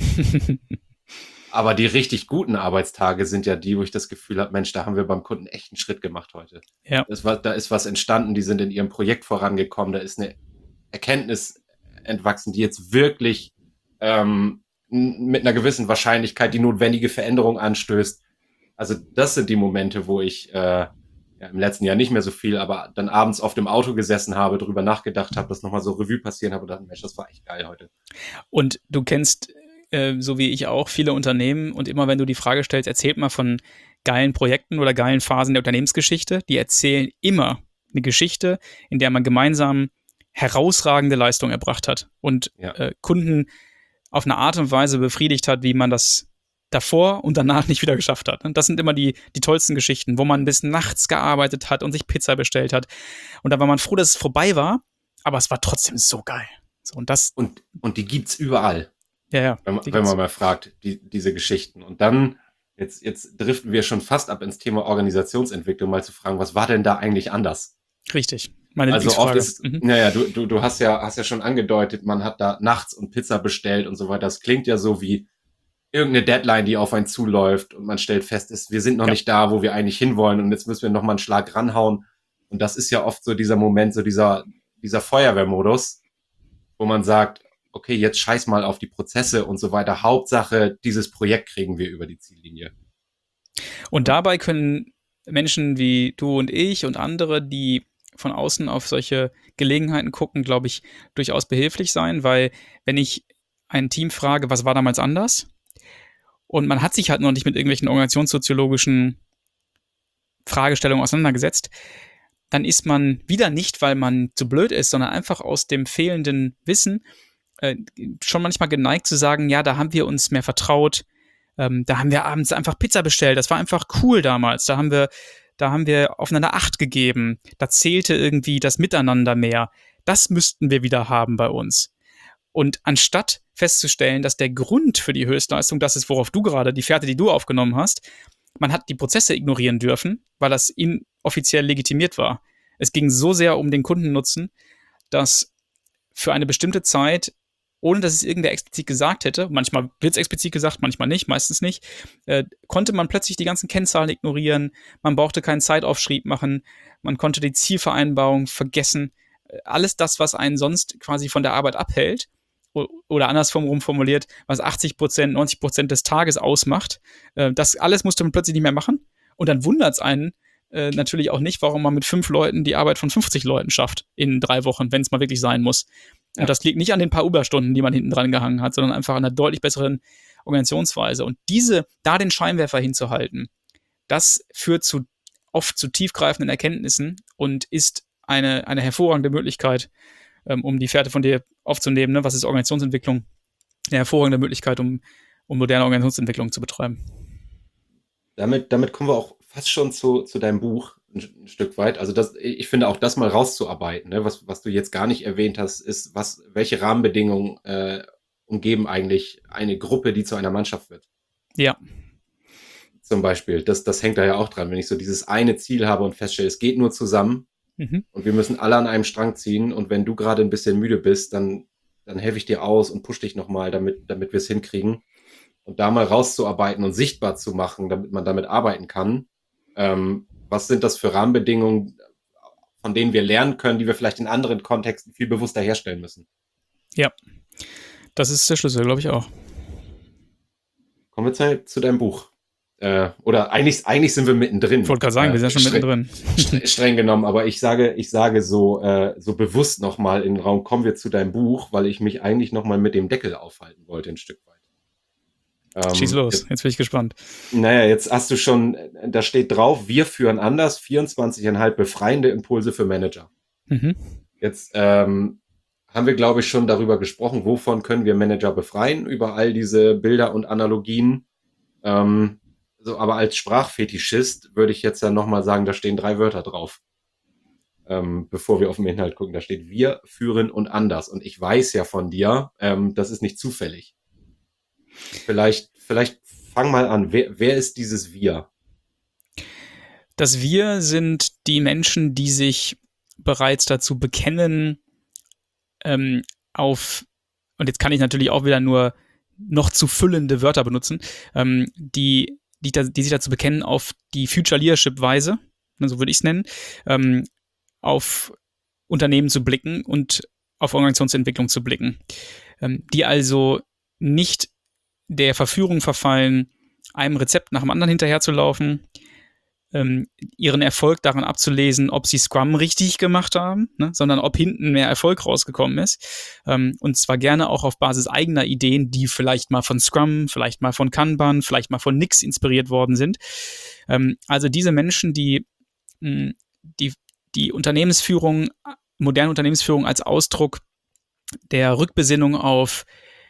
[SPEAKER 1] Aber die richtig guten Arbeitstage sind ja die, wo ich das Gefühl habe, Mensch, da haben wir beim Kunden echt einen Schritt gemacht heute.
[SPEAKER 3] Ja.
[SPEAKER 1] Das war, da ist was entstanden, die sind in ihrem Projekt vorangekommen, da ist eine Erkenntnis entwachsen, die jetzt wirklich ähm, mit einer gewissen Wahrscheinlichkeit die notwendige Veränderung anstößt. Also das sind die Momente, wo ich äh, ja, im letzten Jahr nicht mehr so viel, aber dann abends auf dem Auto gesessen habe, drüber nachgedacht habe, das nochmal so Revue passieren habe und dachte, Mensch, das war echt geil heute.
[SPEAKER 3] Und du kennst, äh, so wie ich auch, viele Unternehmen und immer wenn du die Frage stellst, erzählt mal von geilen Projekten oder geilen Phasen der Unternehmensgeschichte, die erzählen immer eine Geschichte, in der man gemeinsam herausragende Leistung erbracht hat und
[SPEAKER 1] Ja.
[SPEAKER 3] äh, Kunden auf eine Art und Weise befriedigt hat, wie man das davor und danach nicht wieder geschafft hat. Und das sind immer die, die tollsten Geschichten, wo man bis nachts gearbeitet hat und sich Pizza bestellt hat. Und da war man froh, dass es vorbei war, aber es war trotzdem so geil. So, und das,
[SPEAKER 1] Und, und die gibt's überall,
[SPEAKER 3] ja, ja.
[SPEAKER 1] wenn, man-
[SPEAKER 3] die
[SPEAKER 1] wenn
[SPEAKER 3] gibt's.
[SPEAKER 1] man mal fragt, die, diese Geschichten. Und dann, jetzt, jetzt driften wir schon fast ab ins Thema Organisationsentwicklung, mal zu fragen, was war denn da eigentlich anders?
[SPEAKER 3] Richtig. Meine
[SPEAKER 1] Also oft
[SPEAKER 3] Lieblingsfrage.
[SPEAKER 1] ist,
[SPEAKER 3] Mhm.
[SPEAKER 1] naja, du, du, du hast ja, hast ja schon angedeutet, man hat da nachts und Pizza bestellt und so weiter. Das klingt ja so wie irgendeine Deadline, die auf einen zuläuft und man stellt fest, ist, wir sind noch
[SPEAKER 3] Ja.
[SPEAKER 1] nicht da, wo wir eigentlich hinwollen und jetzt müssen wir noch mal einen Schlag ranhauen. Und das ist ja oft so dieser Moment, so dieser, dieser Feuerwehrmodus, wo man sagt, okay, jetzt scheiß mal auf die Prozesse und so weiter. Hauptsache, dieses Projekt kriegen wir über die Ziellinie.
[SPEAKER 3] Und dabei können Menschen wie du und ich und andere, die von außen auf solche Gelegenheiten gucken, glaube ich, durchaus behilflich sein, weil wenn ich ein Team frage, was war damals anders? Und man hat sich halt noch nicht mit irgendwelchen organisationssoziologischen Fragestellungen auseinandergesetzt, dann ist man wieder nicht, weil man zu blöd ist, sondern einfach aus dem fehlenden Wissen äh, schon manchmal geneigt zu sagen, ja, da haben wir uns mehr vertraut, ähm, da haben wir abends einfach Pizza bestellt, das war einfach cool damals, da haben wir, da haben wir aufeinander Acht gegeben, da zählte irgendwie das Miteinander mehr. Das müssten wir wieder haben bei uns. Und anstatt festzustellen, dass der Grund für die Höchstleistung das ist, worauf du gerade, die Fährte, die du aufgenommen hast, man hat die Prozesse ignorieren dürfen, weil das inoffiziell legitimiert war. Es ging so sehr um den Kundennutzen, dass für eine bestimmte Zeit, ohne dass es irgendwer explizit gesagt hätte, manchmal wird es explizit gesagt, manchmal nicht, meistens nicht, äh, konnte man plötzlich die ganzen Kennzahlen ignorieren, man brauchte keinen Zeitaufschrieb machen, man konnte die Zielvereinbarung vergessen. Alles das, was einen sonst quasi von der Arbeit abhält, oder andersrum formuliert, was achtzig Prozent, neunzig Prozent des Tages ausmacht, äh, das alles musste man plötzlich nicht mehr machen. Und dann wundert es einen äh, natürlich auch nicht, warum man mit fünf Leuten die Arbeit von fünfzig Leuten schafft in drei Wochen, wenn es mal wirklich sein muss. Ja. Und das liegt nicht an den paar Überstunden, die man hinten dran gehangen hat, sondern einfach an einer deutlich besseren Organisationsweise. Und diese, da den Scheinwerfer hinzuhalten, das führt zu oft zu tiefgreifenden Erkenntnissen und ist eine, eine hervorragende Möglichkeit, ähm, um die Fährte von dir aufzunehmen. Ne? Was ist Organisationsentwicklung? Eine hervorragende Möglichkeit, um, um moderne Organisationsentwicklung zu betreiben.
[SPEAKER 1] Damit, damit kommen wir auch fast schon zu, zu deinem Buch ein, ein Stück weit. Also das, ich finde auch das mal rauszuarbeiten, ne? was, was du jetzt gar nicht erwähnt hast, ist, was, welche Rahmenbedingungen äh, umgeben eigentlich eine Gruppe, die zu einer Mannschaft wird.
[SPEAKER 3] Ja.
[SPEAKER 1] Zum Beispiel, das, das hängt da ja auch dran, wenn ich so dieses eine Ziel habe und feststelle, es geht nur zusammen mhm. und wir müssen alle an einem Strang ziehen und wenn du gerade ein bisschen müde bist, dann, dann helfe ich dir aus und push dich nochmal, damit, damit wir es hinkriegen. Und da mal rauszuarbeiten und sichtbar zu machen, damit man damit arbeiten kann. Ähm, was sind das für Rahmenbedingungen, von denen wir lernen können, die wir vielleicht in anderen Kontexten viel bewusster herstellen müssen?
[SPEAKER 3] Ja, das ist der Schlüssel, glaube ich auch.
[SPEAKER 1] Kommen wir zu, zu deinem Buch. Äh, oder eigentlich, eigentlich sind wir mittendrin.
[SPEAKER 3] Ich wollte gerade sagen, äh, wir sind ja schon
[SPEAKER 1] streng,
[SPEAKER 3] mittendrin.
[SPEAKER 1] Streng genommen, aber ich sage, ich sage so, äh, so bewusst nochmal in den Raum, kommen wir zu deinem Buch, weil ich mich eigentlich nochmal mit dem Deckel aufhalten wollte, ein Stück weit.
[SPEAKER 3] Schieß los, jetzt, jetzt bin ich gespannt.
[SPEAKER 1] Naja, jetzt hast du schon, da steht drauf, wir führen anders, vierundzwanzig Komma fünf befreiende Impulse für Manager. Mhm. Jetzt ähm, haben wir, glaube ich, schon darüber gesprochen, wovon können wir Manager befreien, über all diese Bilder und Analogien. Ähm, so, aber als Sprachfetischist würde ich jetzt dann nochmal sagen, da stehen drei Wörter drauf. Ähm, bevor wir auf den Inhalt gucken, da steht wir führen und anders. Und ich weiß ja von dir, ähm, das ist nicht zufällig. Vielleicht, vielleicht fang mal an. Wer, wer ist dieses Wir?
[SPEAKER 3] Das Wir sind die Menschen, die sich bereits dazu bekennen, ähm, auf, und jetzt kann ich natürlich auch wieder nur noch zu füllende Wörter benutzen, ähm, die, die, die sich dazu bekennen, auf die Future Leadership Weise, so würde ich es nennen, ähm, auf Unternehmen zu blicken und auf Organisationsentwicklung zu blicken. Ähm, die also nicht der Verführung verfallen, einem Rezept nach dem anderen hinterherzulaufen, ähm, ihren Erfolg daran abzulesen, ob sie Scrum richtig gemacht haben, ne, sondern ob hinten mehr Erfolg rausgekommen ist. Ähm, und zwar gerne auch auf Basis eigener Ideen, die vielleicht mal von Scrum, vielleicht mal von Kanban, vielleicht mal von Nix inspiriert worden sind. Ähm, also diese Menschen, die, mh, die die Unternehmensführung, moderne Unternehmensführung als Ausdruck der Rückbesinnung auf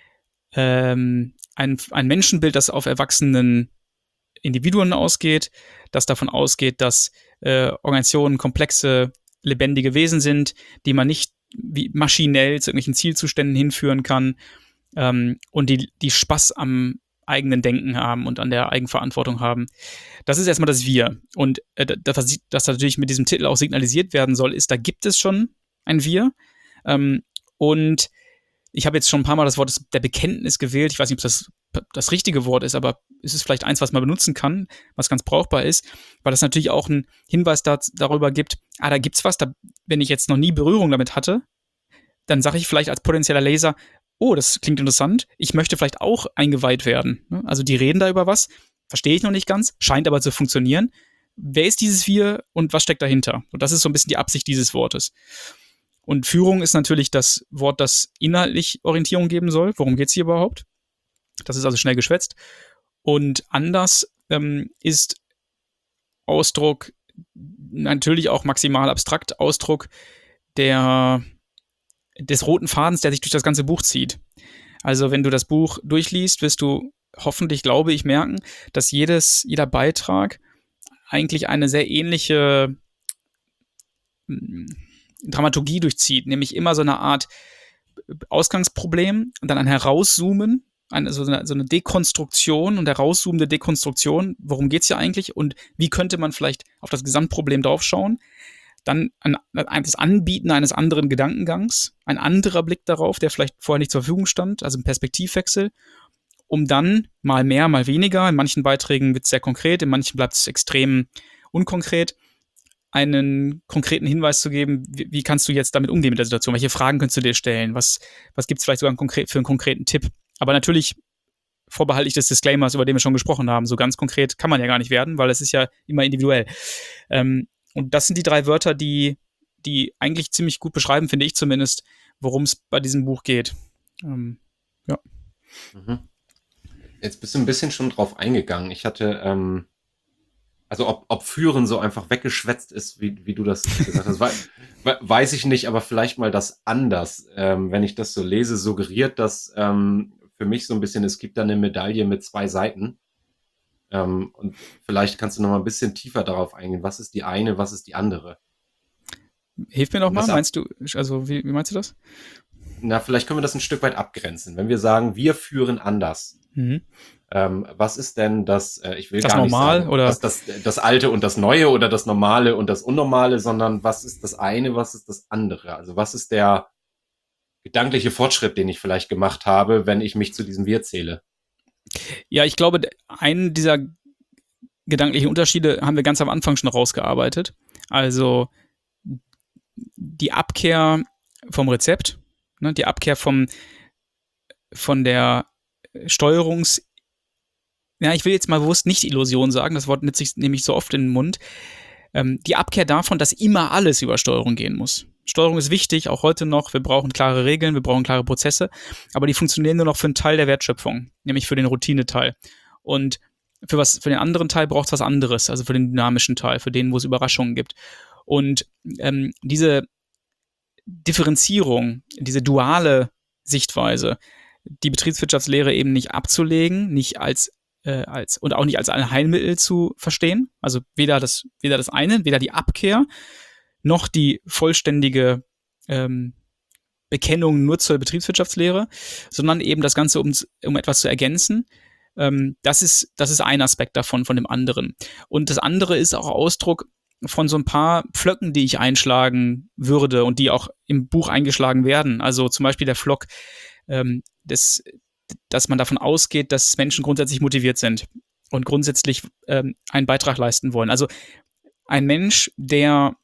[SPEAKER 3] ähm, ein, ein Menschenbild, das auf erwachsenen Individuen ausgeht, das davon ausgeht, dass äh, Organisationen komplexe, lebendige Wesen sind, die man nicht wie maschinell zu irgendwelchen Zielzuständen hinführen kann ähm, und die, die Spaß am eigenen Denken haben und an der Eigenverantwortung haben. Das ist erstmal das Wir. Und äh, das, das natürlich mit diesem Titel auch signalisiert werden soll, ist, da gibt es schon ein Wir. Ähm, und ich habe jetzt schon ein paar Mal das Wort der Bekenntnis gewählt. Ich weiß nicht, ob das das richtige Wort ist, aber es ist vielleicht eins, was man benutzen kann, was ganz brauchbar ist, weil das natürlich auch einen Hinweis da, darüber gibt, ah, da gibt's was, da, wenn ich jetzt noch nie Berührung damit hatte, dann sage ich vielleicht als potenzieller Leser, oh, das klingt interessant, ich möchte vielleicht auch eingeweiht werden. Also die reden da über was, verstehe ich noch nicht ganz, scheint aber zu funktionieren. Wer ist dieses Wir und was steckt dahinter? Und das ist so ein bisschen die Absicht dieses Wortes. Und Führung ist natürlich das Wort, das inhaltlich Orientierung geben soll. Worum geht's hier überhaupt? Das ist also schnell geschwätzt. Und anders ähm, ist Ausdruck, natürlich auch maximal abstrakt, Ausdruck der, des roten Fadens, der sich durch das ganze Buch zieht. Also wenn du das Buch durchliest, wirst du hoffentlich, glaube ich, merken, dass jedes, jeder Beitrag eigentlich eine sehr ähnliche Dramaturgie durchzieht, nämlich immer so eine Art Ausgangsproblem und dann ein Herauszoomen, eine, so, eine, so eine Dekonstruktion und herauszoomende Dekonstruktion, worum geht's hier eigentlich und wie könnte man vielleicht auf das Gesamtproblem draufschauen, dann ein, ein, das Anbieten eines anderen Gedankengangs, ein anderer Blick darauf, der vielleicht vorher nicht zur Verfügung stand, also ein Perspektivwechsel, um dann mal mehr, mal weniger, in manchen Beiträgen wird es sehr konkret, in manchen bleibt es extrem unkonkret, einen konkreten Hinweis zu geben, wie, wie kannst du jetzt damit umgehen mit der Situation, welche Fragen kannst du dir stellen, was, was gibt es vielleicht sogar einen konkret, für einen konkreten Tipp. Aber natürlich vorbehalte ich des Disclaimers, über den wir schon gesprochen haben, so ganz konkret kann man ja gar nicht werden, weil es ist ja immer individuell. Ähm, und das sind die drei Wörter, die, die eigentlich ziemlich gut beschreiben, finde ich zumindest, worum es bei diesem Buch geht. Ähm, ja.
[SPEAKER 1] Mhm. Jetzt bist du ein bisschen schon drauf eingegangen. Ich hatte ähm Also ob, ob Führen so einfach weggeschwätzt ist, wie, wie du das gesagt hast, wei- we- weiß ich nicht, aber vielleicht mal das anders. Ähm, wenn ich das so lese, suggeriert das ähm, für mich so ein bisschen, es gibt da eine Medaille mit zwei Seiten. Ähm, und vielleicht kannst du noch mal ein bisschen tiefer darauf eingehen. Was ist die eine, was ist die andere?
[SPEAKER 3] Hilf mir noch
[SPEAKER 1] Um
[SPEAKER 3] mal,
[SPEAKER 1] das ab,
[SPEAKER 3] meinst du, also wie, wie meinst du das?
[SPEAKER 1] na, vielleicht können wir das ein Stück weit abgrenzen. Wenn wir sagen, wir führen anders,
[SPEAKER 3] Mhm.
[SPEAKER 1] ähm, was ist denn das, äh, ich will
[SPEAKER 3] Das
[SPEAKER 1] gar nicht
[SPEAKER 3] Normal
[SPEAKER 1] sagen,
[SPEAKER 3] oder?
[SPEAKER 1] dass das, das Alte und das Neue oder das Normale und das Unnormale, sondern was ist das eine, was ist das andere? Also was ist der gedankliche Fortschritt, den ich vielleicht gemacht habe, wenn ich mich zu diesem Wir zähle?
[SPEAKER 3] Ja, ich glaube, einen dieser gedanklichen Unterschiede haben wir ganz am Anfang schon rausgearbeitet. Also die Abkehr vom Rezept, ne, die Abkehr vom, von der Steuerungs- ja, ich will jetzt mal bewusst nicht Illusion sagen, das Wort nutze ich nämlich so oft in den Mund. Ähm, die Abkehr davon, dass immer alles über Steuerung gehen muss. Steuerung ist wichtig, auch heute noch. Wir brauchen klare Regeln, wir brauchen klare Prozesse, aber die funktionieren nur noch für einen Teil der Wertschöpfung, nämlich für den Routineteil. Und für, was, für den anderen Teil braucht es was anderes, also für den dynamischen Teil, für den, wo es Überraschungen gibt. Und ähm, diese Differenzierung, diese duale Sichtweise, die Betriebswirtschaftslehre eben nicht abzulegen, nicht als äh, als und auch nicht als ein Heilmittel zu verstehen. Also weder das weder das eine, weder die Abkehr noch die vollständige ähm, Bekennung nur zur Betriebswirtschaftslehre, sondern eben das Ganze um, um etwas zu ergänzen. Ähm, das ist das ist ein Aspekt davon von dem anderen. Und das andere ist auch Ausdruck von so ein paar Pflöcken, die ich einschlagen würde und die auch im Buch eingeschlagen werden. Also zum Beispiel der Pflock, ähm, des, dass man davon ausgeht, dass Menschen grundsätzlich motiviert sind und grundsätzlich ähm, einen Beitrag leisten wollen. Also ein Mensch, der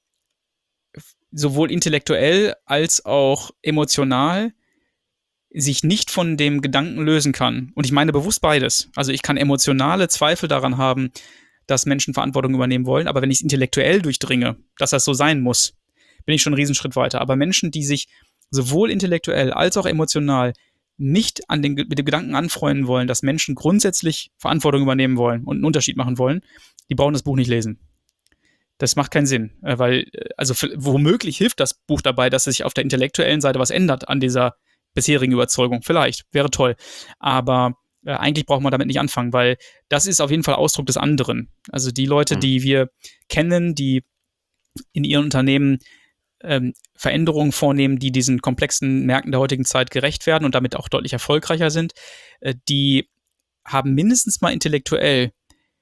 [SPEAKER 3] sowohl intellektuell als auch emotional sich nicht von dem Gedanken lösen kann. Und ich meine bewusst beides. Also ich kann emotionale Zweifel daran haben, dass Menschen Verantwortung übernehmen wollen, aber wenn ich es intellektuell durchdringe, dass das so sein muss, bin ich schon einen Riesenschritt weiter. Aber Menschen, die sich sowohl intellektuell als auch emotional nicht an den, mit dem Gedanken anfreunden wollen, dass Menschen grundsätzlich Verantwortung übernehmen wollen und einen Unterschied machen wollen, die brauchen das Buch nicht lesen. Das macht keinen Sinn, weil, also womöglich hilft das Buch dabei, dass sich auf der intellektuellen Seite was ändert an dieser bisherigen Überzeugung. Vielleicht, wäre toll. Aber äh, eigentlich braucht man damit nicht anfangen, weil das ist auf jeden Fall Ausdruck des anderen. Also die Leute,
[SPEAKER 1] Mhm.
[SPEAKER 3] die wir kennen, die in ihren Unternehmen ähm, Veränderungen vornehmen, die diesen komplexen Märkten der heutigen Zeit gerecht werden und damit auch deutlich erfolgreicher sind, äh, die haben mindestens mal intellektuell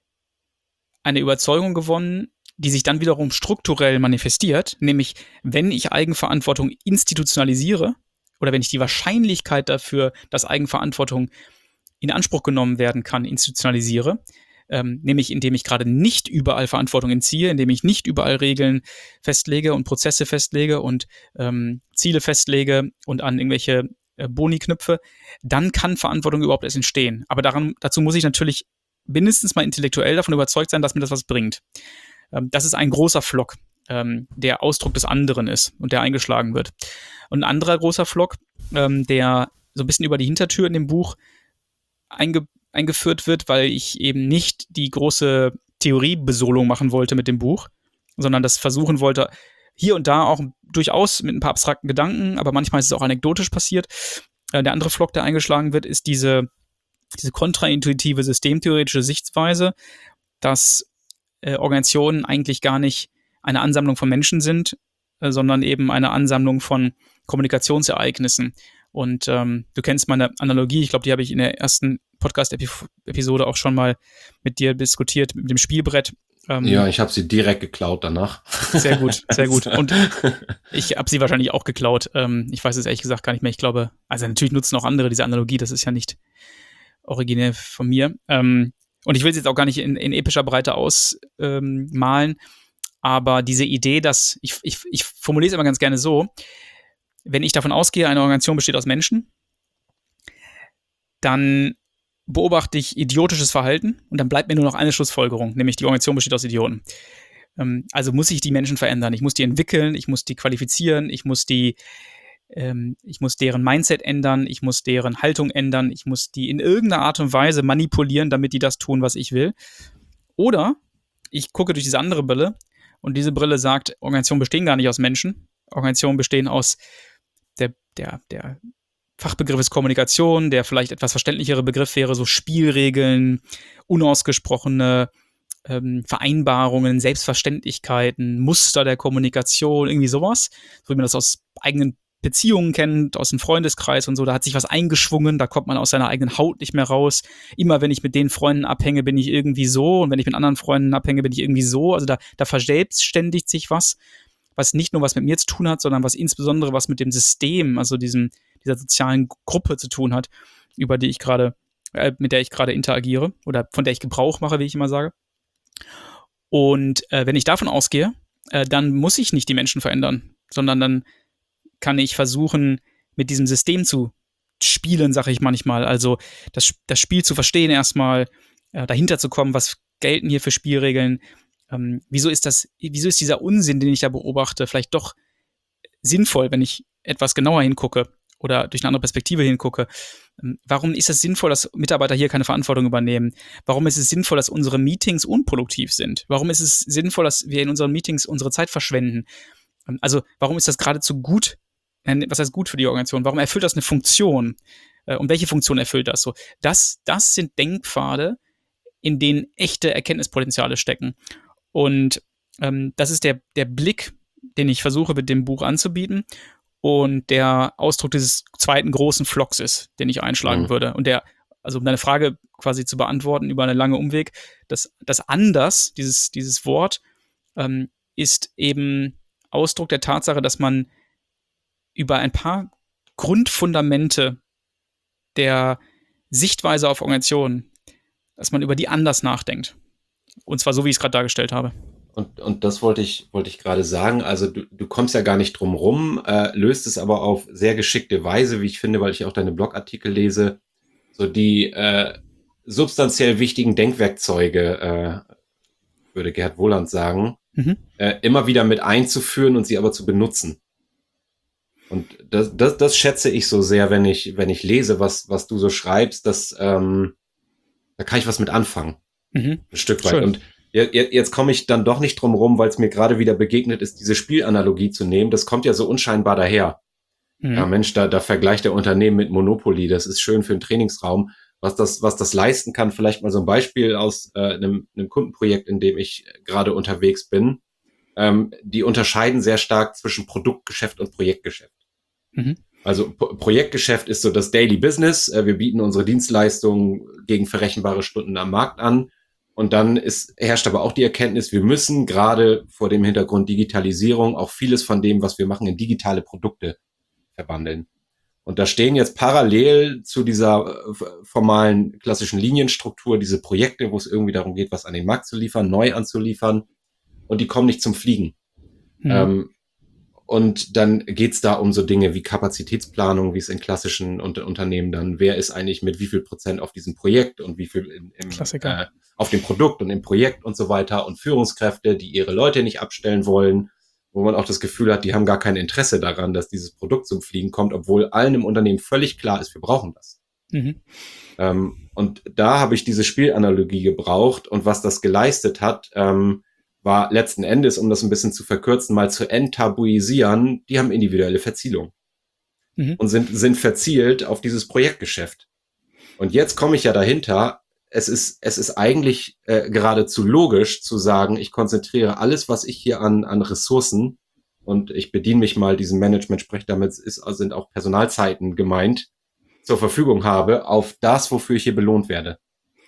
[SPEAKER 3] eine Überzeugung gewonnen, die sich dann wiederum strukturell manifestiert, nämlich wenn ich Eigenverantwortung institutionalisiere oder wenn ich die Wahrscheinlichkeit dafür, dass Eigenverantwortung in Anspruch genommen werden kann, institutionalisiere, ähm, nämlich indem ich gerade nicht überall Verantwortung entziehe, indem ich nicht überall Regeln festlege und Prozesse festlege und ähm, Ziele festlege und an irgendwelche äh, Boni knüpfe, dann kann Verantwortung überhaupt erst entstehen. Aber daran, dazu muss ich natürlich mindestens mal intellektuell davon überzeugt sein, dass mir das was bringt. Ähm, das ist ein großer Flock, ähm, der Ausdruck des anderen ist und der eingeschlagen wird. Und ein anderer großer Flock, ähm, der so ein bisschen über die Hintertür in dem Buch einge eingeführt wird, weil ich eben nicht die große Theoriebesolung machen wollte mit dem Buch, sondern das versuchen wollte, hier und da auch durchaus mit ein paar abstrakten Gedanken, aber manchmal ist es auch anekdotisch passiert. Äh, der andere Flock, der eingeschlagen wird, ist diese, diese kontraintuitive systemtheoretische Sichtweise, dass äh, Organisationen eigentlich gar nicht eine Ansammlung von Menschen sind, äh, sondern eben eine Ansammlung von Kommunikationsereignissen. Und ähm, du kennst meine Analogie, ich glaube, die habe ich in der ersten Podcast-Episode auch schon mal mit dir diskutiert, mit dem Spielbrett.
[SPEAKER 1] Ähm, ja, ich habe sie direkt geklaut danach.
[SPEAKER 3] Sehr gut, sehr gut. Und ich habe sie wahrscheinlich auch geklaut. Ähm, ich weiß es ehrlich gesagt gar nicht mehr. Ich glaube, also natürlich nutzen auch andere diese Analogie, das ist ja nicht originell von mir. Ähm, und ich will es jetzt auch gar nicht in, in epischer Breite ausmalen, ähm, aber diese Idee, dass, ich, ich, ich formuliere es immer ganz gerne so, wenn ich davon ausgehe, eine Organisation besteht aus Menschen, dann beobachte ich idiotisches Verhalten und dann bleibt mir nur noch eine Schlussfolgerung, nämlich die Organisation besteht aus Idioten. Ähm, also muss ich die Menschen verändern, ich muss die entwickeln, ich muss die qualifizieren, ich muss die, ähm, ich muss deren Mindset ändern, ich muss deren Haltung ändern, ich muss die in irgendeiner Art und Weise manipulieren, damit die das tun, was ich will. Oder ich gucke durch diese andere Brille und diese Brille sagt, Organisationen bestehen gar nicht aus Menschen. Organisationen bestehen aus der, der, der Fachbegriff ist Kommunikation, der vielleicht etwas verständlichere Begriff wäre so Spielregeln, unausgesprochene ähm, Vereinbarungen, Selbstverständlichkeiten, Muster der Kommunikation, irgendwie sowas, so wie man das aus eigenen Beziehungen kennt, aus dem Freundeskreis und so, da hat sich was eingeschwungen, da kommt man aus seiner eigenen Haut nicht mehr raus. Immer wenn ich mit den Freunden abhänge, bin ich irgendwie so und wenn ich mit anderen Freunden abhänge, bin ich irgendwie so. Also da, da verselbstständigt sich was, was nicht nur was mit mir zu tun hat, sondern was insbesondere was mit dem System, also diesem, dieser sozialen Gruppe zu tun hat, über die ich gerade, äh, mit der ich gerade interagiere oder von der ich Gebrauch mache, wie ich immer sage. Und äh, wenn ich davon ausgehe, äh, dann muss ich nicht die Menschen verändern, sondern dann kann ich versuchen, mit diesem System zu spielen, sage ich manchmal. Also das, das Spiel zu verstehen erstmal, äh, dahinter zu kommen, was gelten hier für Spielregeln, ähm, wieso ist das, wieso ist dieser Unsinn, den ich da beobachte, vielleicht doch sinnvoll, wenn ich etwas genauer hingucke oder durch eine andere Perspektive hingucke. Ähm, warum ist es sinnvoll, dass Mitarbeiter hier keine Verantwortung übernehmen? Warum ist es sinnvoll, dass unsere Meetings unproduktiv sind? Warum ist es sinnvoll, dass wir in unseren Meetings unsere Zeit verschwenden? Ähm, also warum ist das geradezu gut? Was heißt gut für die Organisation? Warum erfüllt das eine Funktion? Und welche Funktion erfüllt das so? Das, das sind Denkpfade, in denen echte Erkenntnispotenziale stecken. Und ähm, das ist der, der Blick, den ich versuche mit dem Buch anzubieten und der Ausdruck dieses zweiten großen Flocks ist, den ich einschlagen mhm. würde. Und der, also um deine Frage quasi zu beantworten über einen langen Umweg, das, das Anders, dieses, dieses Wort, ähm, ist eben Ausdruck der Tatsache, dass man über ein paar Grundfundamente der Sichtweise auf Organisationen, dass man über die anders nachdenkt. Und zwar so, wie ich es gerade dargestellt habe.
[SPEAKER 1] Und, und das wollte ich, wollte ich gerade sagen. Also du, du kommst ja gar nicht drum rum, äh, löst es aber auf sehr geschickte Weise, wie ich finde, weil ich auch deine Blogartikel lese, so die äh, substanziell wichtigen Denkwerkzeuge, äh, würde Gerd Wohland sagen, mhm. äh, immer wieder mit einzuführen und sie aber zu benutzen. Und das, das, das schätze ich so sehr, wenn ich, wenn ich lese, was, was du so schreibst, dass, ähm, da kann ich was mit anfangen. Mhm. Ein Stück weit. Schön. Und jetzt, jetzt komme ich dann doch nicht drum rum, weil es mir gerade wieder begegnet ist, diese Spielanalogie zu nehmen. Das kommt ja so unscheinbar daher. Mhm. Ja, Mensch, da, da vergleicht der Unternehmen mit Monopoly. Das ist schön für einen Trainingsraum. Was das, was das leisten kann, vielleicht mal so ein Beispiel aus äh, einem, einem Kundenprojekt, in dem ich gerade unterwegs bin. Ähm, die unterscheiden sehr stark zwischen Produktgeschäft und Projektgeschäft. Mhm. Also P- Projektgeschäft ist so das Daily Business. Äh, wir bieten unsere Dienstleistungen gegen verrechenbare Stunden am Markt an. Und dann ist, herrscht aber auch die Erkenntnis, wir müssen gerade vor dem Hintergrund Digitalisierung auch vieles von dem, was wir machen, in digitale Produkte verwandeln. Und da stehen jetzt parallel zu dieser äh, formalen klassischen Linienstruktur diese Projekte, wo es irgendwie darum geht, was an den Markt zu liefern, neu anzuliefern. Und die kommen nicht zum Fliegen. Mhm. Ähm, und dann geht's da um so Dinge wie Kapazitätsplanung, wie es in klassischen Unter- Unternehmen dann, wer ist eigentlich mit wie viel Prozent auf diesem Projekt und wie viel in, im, äh, auf dem Produkt und im Projekt und so weiter und Führungskräfte, die ihre Leute nicht abstellen wollen, wo man auch das Gefühl hat, die haben gar kein Interesse daran, dass dieses Produkt zum Fliegen kommt, obwohl allen im Unternehmen völlig klar ist, wir brauchen das. Mhm. Ähm, und da habe ich diese Spielanalogie gebraucht und was das geleistet hat, ähm, war letzten Endes, um das ein bisschen zu verkürzen, mal zu enttabuisieren, die haben individuelle Verzielung mhm. und sind, sind verzielt auf dieses Projektgeschäft. Und jetzt komme ich ja dahinter, es ist, es ist eigentlich äh, geradezu logisch zu sagen, ich konzentriere alles, was ich hier an, an Ressourcen und ich bediene mich mal diesem Management-Sprech, damit ist, sind auch Personalzeiten gemeint, zur Verfügung habe, auf das, wofür ich hier belohnt werde.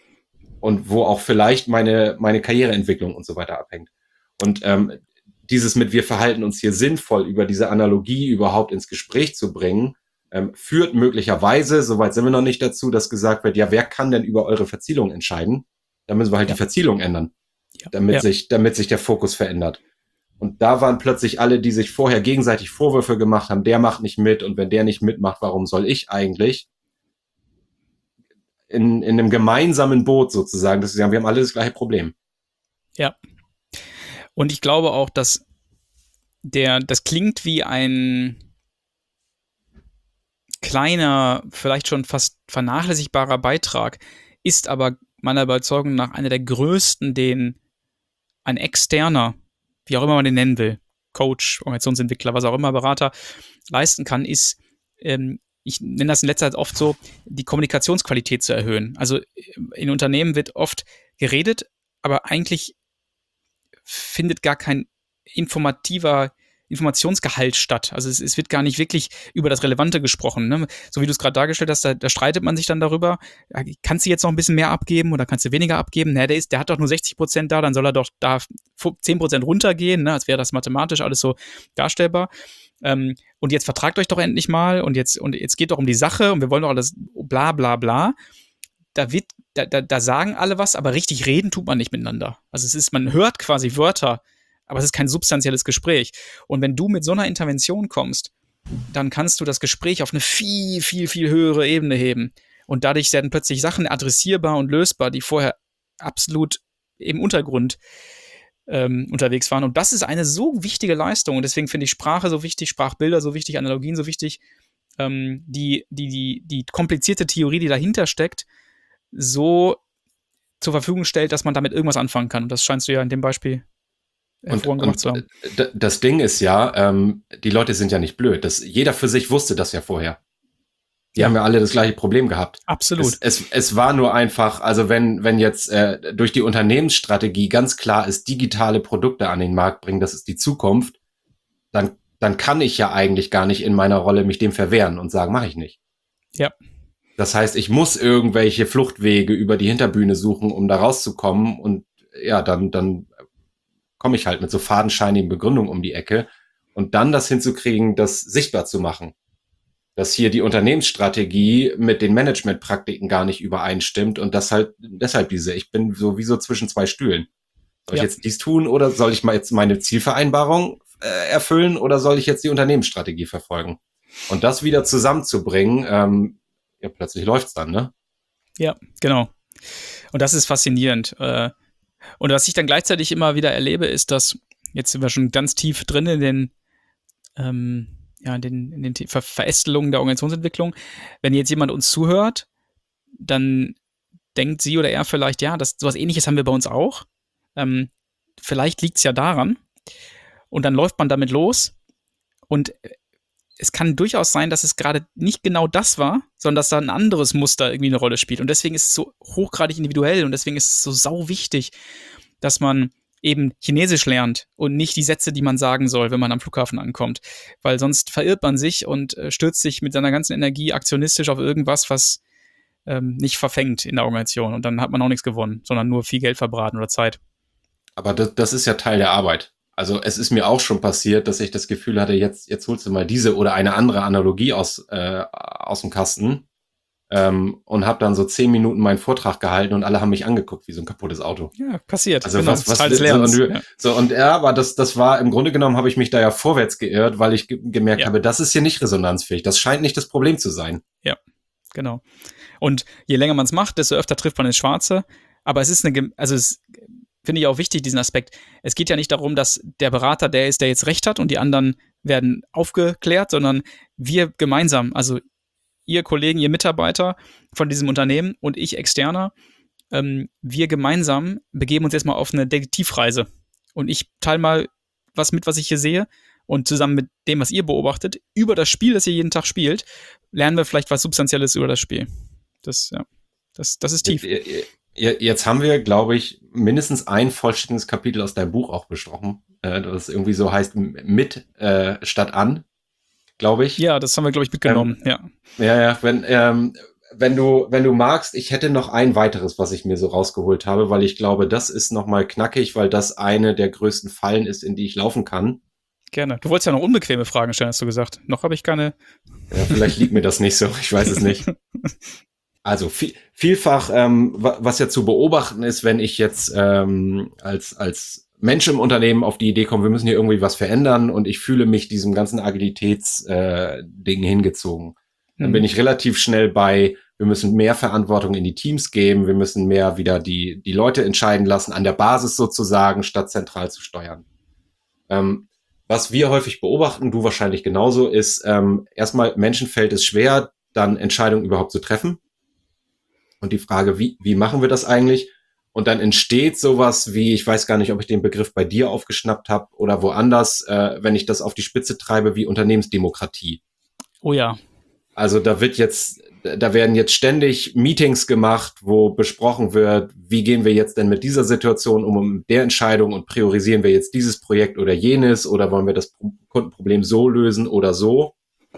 [SPEAKER 1] Und wo auch vielleicht meine, meine Karriereentwicklung und so weiter abhängt. Und ähm, dieses mit wir verhalten uns hier sinnvoll über diese Analogie überhaupt ins Gespräch zu bringen, ähm, führt möglicherweise, soweit sind wir noch nicht dazu, dass gesagt wird, ja, wer kann denn über eure Verzielung entscheiden? Da müssen wir halt ja. die Verzielung ändern, ja. damit ja. sich, damit sich der Fokus verändert. Und da waren plötzlich alle, die sich vorher gegenseitig Vorwürfe gemacht haben, der macht nicht mit und wenn der nicht mitmacht, warum soll ich eigentlich? In, in einem gemeinsamen Boot sozusagen, dass sie sagen, wir haben alle das gleiche Problem.
[SPEAKER 3] Ja. Und ich glaube auch, dass der, das klingt wie ein kleiner, vielleicht schon fast vernachlässigbarer Beitrag, ist aber meiner Überzeugung nach einer der größten, den ein externer, wie auch immer man den nennen will, Coach, Organisationsentwickler, was auch immer, Berater, leisten kann, ist, ähm, ich nenne das in letzter Zeit oft so, die Kommunikationsqualität zu erhöhen. Also in Unternehmen wird oft geredet, aber eigentlich findet gar kein informativer Informationsgehalt statt. Also es, es wird gar nicht wirklich über das Relevante gesprochen. Ne? So wie du es gerade dargestellt hast, da, da streitet man sich dann darüber, ja, kannst du jetzt noch ein bisschen mehr abgeben oder kannst du weniger abgeben? Naja, der, ist, der hat doch nur sechzig Prozent da, dann soll er doch da zehn Prozent runtergehen, ne? Als wäre das mathematisch alles so darstellbar. Ähm, und jetzt vertragt euch doch endlich mal und jetzt, und jetzt geht doch um die Sache und wir wollen doch alles bla bla bla. Da wird, da, da, da sagen alle was, aber richtig reden tut man nicht miteinander. Also es ist, man hört quasi Wörter, aber es ist kein substanzielles Gespräch. Und wenn du mit so einer Intervention kommst, dann kannst du das Gespräch auf eine viel, viel, viel höhere Ebene heben. Und dadurch werden plötzlich Sachen adressierbar und lösbar, die vorher absolut im Untergrund ähm, unterwegs waren. Und das ist eine so wichtige Leistung. Und deswegen finde ich Sprache so wichtig, Sprachbilder so wichtig, Analogien so wichtig, ähm, die, die, die, die komplizierte Theorie, die dahinter steckt, so zur Verfügung stellt, dass man damit irgendwas anfangen kann. Und das scheinst du ja in dem Beispiel hervorragend gemacht zu haben.
[SPEAKER 1] Das Ding ist ja, ähm, die Leute sind ja nicht blöd. Das, jeder für sich wusste das ja vorher. Die ja. haben ja alle das gleiche Problem gehabt.
[SPEAKER 3] Absolut.
[SPEAKER 1] Es, es, es war nur einfach, also wenn, wenn jetzt äh, durch die Unternehmensstrategie ganz klar ist, digitale Produkte an den Markt bringen, das ist die Zukunft, dann, dann kann ich ja eigentlich gar nicht in meiner Rolle mich dem verwehren und sagen, mache ich nicht.
[SPEAKER 3] Ja.
[SPEAKER 1] Das heißt, ich muss irgendwelche Fluchtwege über die Hinterbühne suchen, um da rauszukommen. Und ja, dann, dann komme ich halt mit so fadenscheinigen Begründungen um die Ecke. Und dann das hinzukriegen, das sichtbar zu machen. Dass hier die Unternehmensstrategie mit den Managementpraktiken gar nicht übereinstimmt. Und das halt deshalb diese, ich bin sowieso zwischen zwei Stühlen. Soll ja. ich jetzt dies tun oder soll ich mal jetzt meine Zielvereinbarung äh, erfüllen oder soll ich jetzt die Unternehmensstrategie verfolgen? Und das wieder zusammenzubringen, ähm, ja, plötzlich läuft's dann, ne?
[SPEAKER 3] Ja, genau. Und das ist faszinierend. Und was ich dann gleichzeitig immer wieder erlebe, ist, dass, jetzt sind wir schon ganz tief drin in den, ähm, ja, in den, in den Ver- Verästelungen der Organisationsentwicklung. Wenn jetzt jemand uns zuhört, dann denkt sie oder er vielleicht, ja, das, sowas Ähnliches haben wir bei uns auch. Ähm, vielleicht liegt's ja daran. Und dann läuft man damit los und es kann durchaus sein, dass es gerade nicht genau das war, sondern dass da ein anderes Muster irgendwie eine Rolle spielt. Und deswegen ist es so hochgradig individuell und deswegen ist es so sau wichtig, dass man eben Chinesisch lernt und nicht die Sätze, die man sagen soll, wenn man am Flughafen ankommt. Weil sonst verirrt man sich und äh, stürzt sich mit seiner ganzen Energie aktionistisch auf irgendwas, was ähm, nicht verfängt in der Organisation. Und dann hat man auch nichts gewonnen, sondern nur viel Geld verbraten oder Zeit.
[SPEAKER 1] Aber das, das ist ja Teil der Arbeit. Also es ist mir auch schon passiert, dass ich das Gefühl hatte, jetzt, jetzt holst du mal diese oder eine andere Analogie aus, äh, aus dem Kasten ähm, und habe dann so zehn Minuten meinen Vortrag gehalten und alle haben mich angeguckt wie so ein kaputtes Auto.
[SPEAKER 3] Ja, passiert.
[SPEAKER 1] Also
[SPEAKER 3] genau,
[SPEAKER 1] was, was
[SPEAKER 3] Teil des Lernens.
[SPEAKER 1] So, und,
[SPEAKER 3] ja.
[SPEAKER 1] so, und ja, aber das, das war im Grunde genommen, habe ich mich da ja vorwärts geirrt, weil ich ge- gemerkt
[SPEAKER 3] Ja.
[SPEAKER 1] habe, das ist hier nicht resonanzfähig. Das scheint nicht das Problem zu sein.
[SPEAKER 3] Ja, genau. Und je länger man es macht, desto öfter trifft man ins Schwarze. Aber es ist eine, Gem- also es finde ich auch wichtig, diesen Aspekt. Es geht ja nicht darum, dass der Berater der ist, der jetzt Recht hat und die anderen werden aufgeklärt, sondern wir gemeinsam, also ihr Kollegen, ihr Mitarbeiter von diesem Unternehmen und ich Externer, ähm, wir gemeinsam begeben uns jetzt mal auf eine Detektivreise. Und ich teile mal was mit, was ich hier sehe und zusammen mit dem, was ihr beobachtet, über das Spiel, das ihr jeden Tag spielt, lernen wir vielleicht was Substanzielles über das Spiel. Das, ja, das, das ist tief.
[SPEAKER 1] Jetzt haben wir, glaube ich, mindestens ein vollständiges Kapitel aus deinem Buch auch besprochen, äh, das irgendwie so heißt mit äh, statt an, glaube ich.
[SPEAKER 3] Ja, das haben wir, glaube ich, mitgenommen,
[SPEAKER 1] ähm,
[SPEAKER 3] ja.
[SPEAKER 1] Ja, ja, wenn, ähm, wenn du, wenn du magst, ich hätte noch ein weiteres, was ich mir so rausgeholt habe, weil ich glaube, das ist nochmal knackig, weil das eine der größten Fallen ist, in die ich laufen kann.
[SPEAKER 3] Gerne. Du wolltest ja noch unbequeme Fragen stellen, hast du gesagt. Noch habe ich keine.
[SPEAKER 1] Ja, vielleicht liegt mir das nicht so, ich weiß es nicht. Also viel, vielfach, ähm, was ja zu beobachten ist, wenn ich jetzt ähm, als als Mensch im Unternehmen auf die Idee komme, wir müssen hier irgendwie was verändern und ich fühle mich diesem ganzen Agilitätsding äh, hingezogen. Dann
[SPEAKER 3] Mhm.
[SPEAKER 1] bin ich relativ schnell bei, wir müssen mehr Verantwortung in die Teams geben, wir müssen mehr wieder die die Leute entscheiden lassen, an der Basis sozusagen, statt zentral zu steuern. Ähm, was wir häufig beobachten, du wahrscheinlich genauso, ist ähm, erstmal Menschen fällt es schwer, dann Entscheidungen überhaupt zu treffen. Und die Frage, wie, wie machen wir das eigentlich? Und dann entsteht sowas wie, ich weiß gar nicht, ob ich den Begriff bei dir aufgeschnappt habe oder woanders, äh, wenn ich das auf die Spitze treibe, wie Unternehmensdemokratie.
[SPEAKER 3] Oh ja.
[SPEAKER 1] Also da wird jetzt, da werden jetzt ständig Meetings gemacht, wo besprochen wird, wie gehen wir jetzt denn mit dieser Situation um, um der Entscheidung und priorisieren wir jetzt dieses Projekt oder jenes oder wollen wir das Kundenproblem so lösen oder so.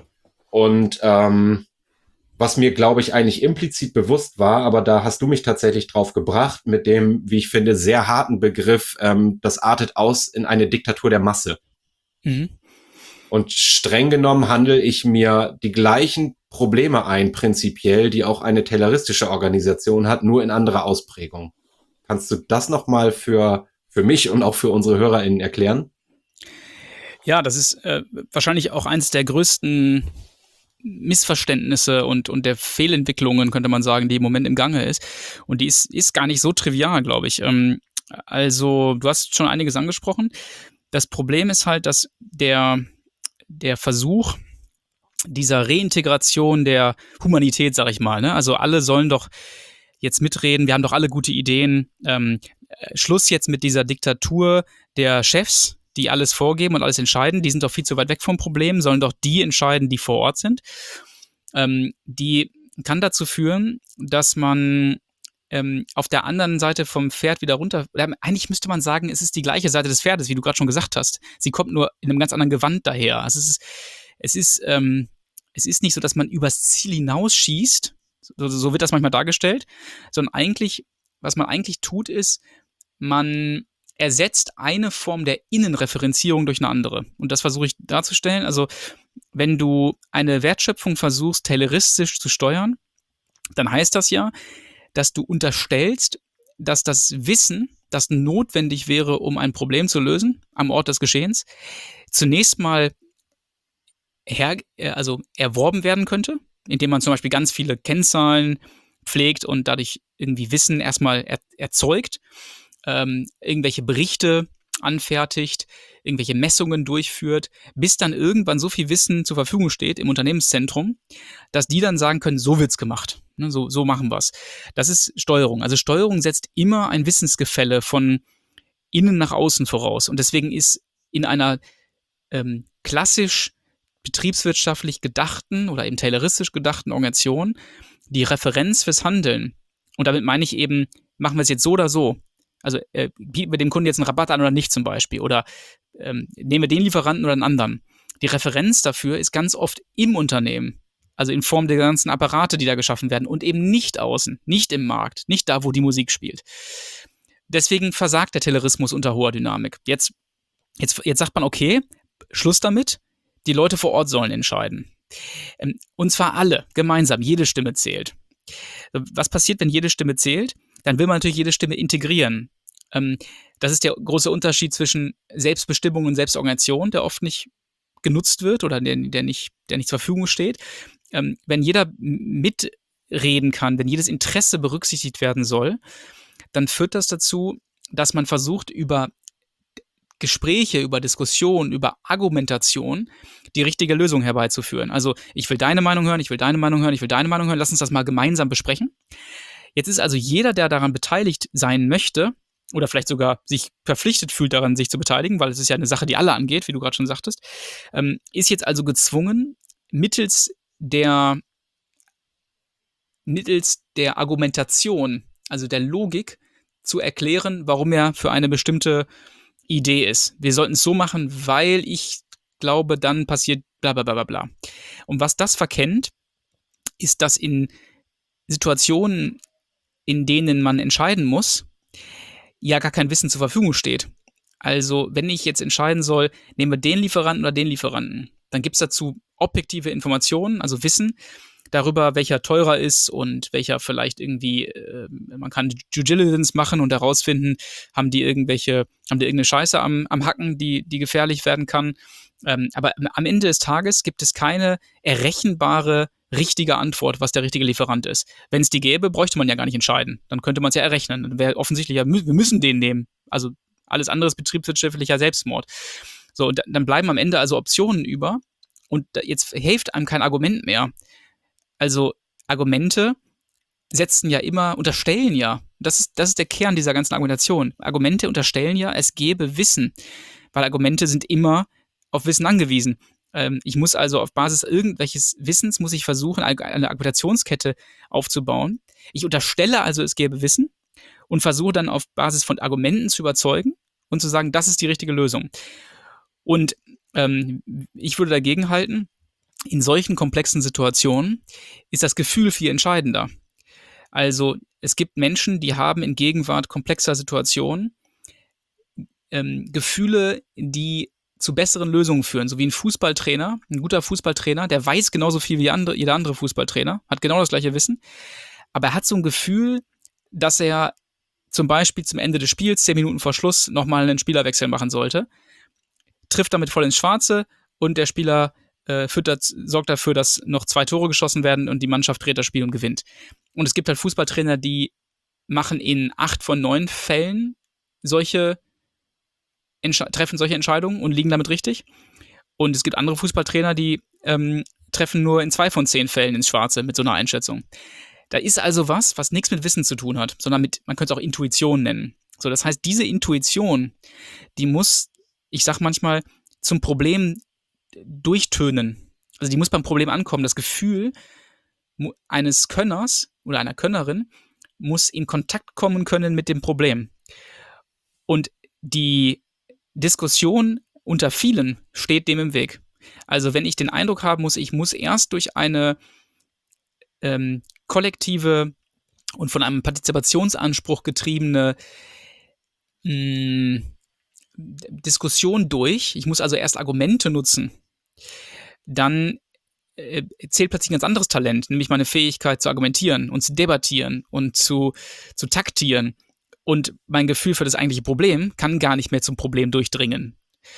[SPEAKER 1] Und ähm, was mir, glaube ich, eigentlich implizit bewusst war, aber da hast du mich tatsächlich drauf gebracht, mit dem, wie ich finde, sehr harten Begriff, ähm, das artet aus in eine Diktatur der Masse.
[SPEAKER 3] Mhm.
[SPEAKER 1] Und streng genommen handle ich mir die gleichen Probleme ein, prinzipiell, die auch eine tayloristische Organisation hat, nur in anderer Ausprägung. Kannst du das nochmal für, für mich und auch für unsere HörerInnen erklären?
[SPEAKER 3] Ja, das ist äh, wahrscheinlich auch eines der größten Missverständnisse und, und der Fehlentwicklungen, könnte man sagen, die im Moment im Gange ist. Und die ist, ist gar nicht so trivial, glaube ich. Ähm, also, du hast schon einiges angesprochen. Das Problem ist halt, dass der, der Versuch dieser Reintegration der Humanität, sag ich mal, ne? Also alle sollen doch jetzt mitreden, wir haben doch alle gute Ideen. Ähm, Schluss jetzt mit dieser Diktatur der Chefs, die alles vorgeben und alles entscheiden, die sind doch viel zu weit weg vom Problem, sollen doch die entscheiden, die vor Ort sind. Ähm, die kann dazu führen, dass man ähm, auf der anderen Seite vom Pferd wieder runter, äh, eigentlich müsste man sagen, es ist die gleiche Seite des Pferdes, wie du gerade schon gesagt hast. Sie kommt nur in einem ganz anderen Gewand daher. Also es ist, es ist, ähm, es ist nicht so, dass man übers Ziel hinausschießt, so, so wird das manchmal dargestellt, sondern eigentlich, was man eigentlich tut, ist, man ersetzt eine Form der Innenreferenzierung durch eine andere. Und das versuche ich darzustellen. Also, wenn du eine Wertschöpfung versuchst, tayloristisch zu steuern, dann heißt das ja, dass du unterstellst, dass das Wissen, das notwendig wäre, um ein Problem zu lösen, am Ort des Geschehens, zunächst mal her, also erworben werden könnte, indem man zum Beispiel ganz viele Kennzahlen pflegt und dadurch irgendwie Wissen erstmal er, erzeugt, ähm, irgendwelche Berichte anfertigt, irgendwelche Messungen durchführt, bis dann irgendwann so viel Wissen zur Verfügung steht im Unternehmenszentrum, dass die dann sagen können, so wird's gemacht, ne, so, so machen wir's. Das ist Steuerung. Also Steuerung setzt immer ein Wissensgefälle von innen nach außen voraus. Und deswegen ist in einer ähm, klassisch betriebswirtschaftlich gedachten oder eben tayloristisch gedachten Organisation die Referenz fürs Handeln, und damit meine ich eben, machen wir es jetzt so oder so, also äh, bieten wir dem Kunden jetzt einen Rabatt an oder nicht zum Beispiel, oder ähm, nehmen wir den Lieferanten oder einen anderen. Die Referenz dafür ist ganz oft im Unternehmen, also in Form der ganzen Apparate, die da geschaffen werden, und eben nicht außen, nicht im Markt, nicht da, wo die Musik spielt. Deswegen versagt der Taylorismus unter hoher Dynamik. Jetzt, jetzt, jetzt sagt man, okay, Schluss damit, die Leute vor Ort sollen entscheiden. Ähm, und zwar alle, gemeinsam, jede Stimme zählt. Was passiert, wenn jede Stimme zählt? Dann will man natürlich jede Stimme integrieren. Ähm, das ist der große Unterschied zwischen Selbstbestimmung und Selbstorganisation, der oft nicht genutzt wird oder der, der, nicht, der nicht zur Verfügung steht. Ähm, wenn jeder mitreden kann, wenn jedes Interesse berücksichtigt werden soll, dann führt das dazu, dass man versucht, über Gespräche, über Diskussionen, über Argumentation die richtige Lösung herbeizuführen. Also ich will deine Meinung hören, ich will deine Meinung hören, ich will deine Meinung hören, lass uns das mal gemeinsam besprechen. Jetzt ist also jeder, der daran beteiligt sein möchte oder vielleicht sogar sich verpflichtet fühlt, daran sich zu beteiligen, weil es ist ja eine Sache, die alle angeht, wie du gerade schon sagtest, ähm, ist jetzt also gezwungen, mittels der, mittels der Argumentation, also der Logik, zu erklären, warum er für eine bestimmte Idee ist. Wir sollten es so machen, weil ich glaube, dann passiert bla bla bla bla. Und was das verkennt, ist, dass in Situationen, in denen man entscheiden muss, ja gar kein Wissen zur Verfügung steht. Also wenn ich jetzt entscheiden soll, nehmen wir den Lieferanten oder den Lieferanten, dann gibt es dazu objektive Informationen, also Wissen darüber, welcher teurer ist und welcher vielleicht irgendwie, äh, man kann Due Diligence machen und herausfinden, haben die irgendwelche, haben die irgendeine Scheiße am, am Hacken, die, die gefährlich werden kann. Ähm, aber am Ende des Tages gibt es keine errechenbare, richtige Antwort, was der richtige Lieferant ist. Wenn es die gäbe, bräuchte man ja gar nicht entscheiden. Dann könnte man es ja errechnen. Dann wäre offensichtlich, ja, wir müssen den nehmen. Also alles andere ist betriebswirtschaftlicher Selbstmord. So, und dann bleiben am Ende also Optionen über. Und jetzt hilft einem kein Argument mehr. Also Argumente setzen ja immer, unterstellen ja das ist, das ist der Kern dieser ganzen Argumentation. Argumente unterstellen ja, es gäbe Wissen, weil Argumente sind immer auf Wissen angewiesen. Ähm, ich muss also auf Basis irgendwelches Wissens, muss ich versuchen, eine Argumentationskette aufzubauen. Ich unterstelle also, es gäbe Wissen und versuche dann auf Basis von Argumenten zu überzeugen und zu sagen, das ist die richtige Lösung. Und ähm, ich würde dagegen halten, in solchen komplexen Situationen ist das Gefühl viel entscheidender. Also es gibt Menschen, die haben in Gegenwart komplexer Situationen ähm, Gefühle, die zu besseren Lösungen führen. So wie ein Fußballtrainer, ein guter Fußballtrainer, der weiß genauso viel wie andere, jeder andere Fußballtrainer, hat genau das gleiche Wissen, aber er hat so ein Gefühl, dass er zum Beispiel zum Ende des Spiels, zehn Minuten vor Schluss, nochmal einen Spielerwechsel machen sollte, trifft damit voll ins Schwarze und der Spieler äh, füttert, sorgt dafür, dass noch zwei Tore geschossen werden und die Mannschaft dreht das Spiel und gewinnt. Und es gibt halt Fußballtrainer, die machen in acht von neun Fällen solche Entsche- treffen solche Entscheidungen und liegen damit richtig. Und es gibt andere Fußballtrainer, die ähm, treffen nur in zwei von zehn Fällen ins Schwarze mit so einer Einschätzung. Da ist also was, was nichts mit Wissen zu tun hat, sondern mit, man könnte es auch Intuition nennen. So, das heißt, diese Intuition, die muss, ich sag manchmal, zum Problem durchtönen. Also die muss beim Problem ankommen. Das Gefühl eines Könners oder einer Könnerin muss in Kontakt kommen können mit dem Problem. Und die Diskussion unter vielen steht dem im Weg. Also wenn ich den Eindruck haben muss, ich muss erst durch eine ähm, kollektive und von einem Partizipationsanspruch getriebene mh, Diskussion durch, ich muss also erst Argumente nutzen, dann äh, zählt plötzlich ein ganz anderes Talent, nämlich meine Fähigkeit zu argumentieren und zu debattieren und zu, zu taktieren. Und mein Gefühl für das eigentliche Problem kann gar nicht mehr zum Problem durchdringen.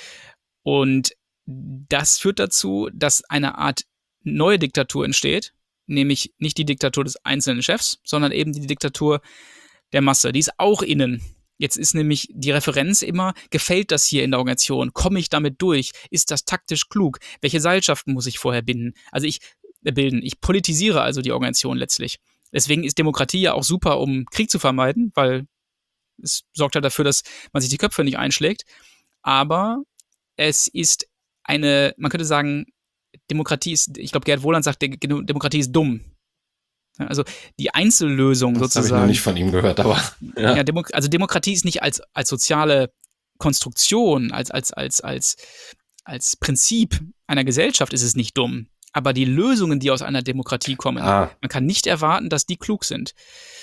[SPEAKER 3] Und das führt dazu, dass eine Art neue Diktatur entsteht, nämlich nicht die Diktatur des einzelnen Chefs, sondern eben die Diktatur der Masse. Die ist auch innen. Jetzt ist nämlich die Referenz immer, gefällt das hier in der Organisation? Komme ich damit durch? Ist das taktisch klug? Welche Seilschaften muss ich vorher binden? Also ich äh, bilden. Ich politisiere also die Organisation letztlich. Deswegen ist Demokratie ja auch super, um Krieg zu vermeiden, weil es sorgt halt dafür, dass man sich die Köpfe nicht einschlägt. Aber es ist eine, man könnte sagen, Demokratie ist, ich glaube, Gerd Wohland sagt, Demokratie ist dumm. Also die Einzellösung
[SPEAKER 1] das
[SPEAKER 3] sozusagen.
[SPEAKER 1] Das habe ich noch nicht von ihm gehört, aber
[SPEAKER 3] ja. Ja, Demo- also Demokratie ist nicht als, als soziale Konstruktion, als, als, als, als, als Prinzip einer Gesellschaft ist es nicht dumm. Aber die Lösungen, die aus einer Demokratie kommen,
[SPEAKER 1] ah.
[SPEAKER 3] man kann nicht erwarten, dass die klug sind.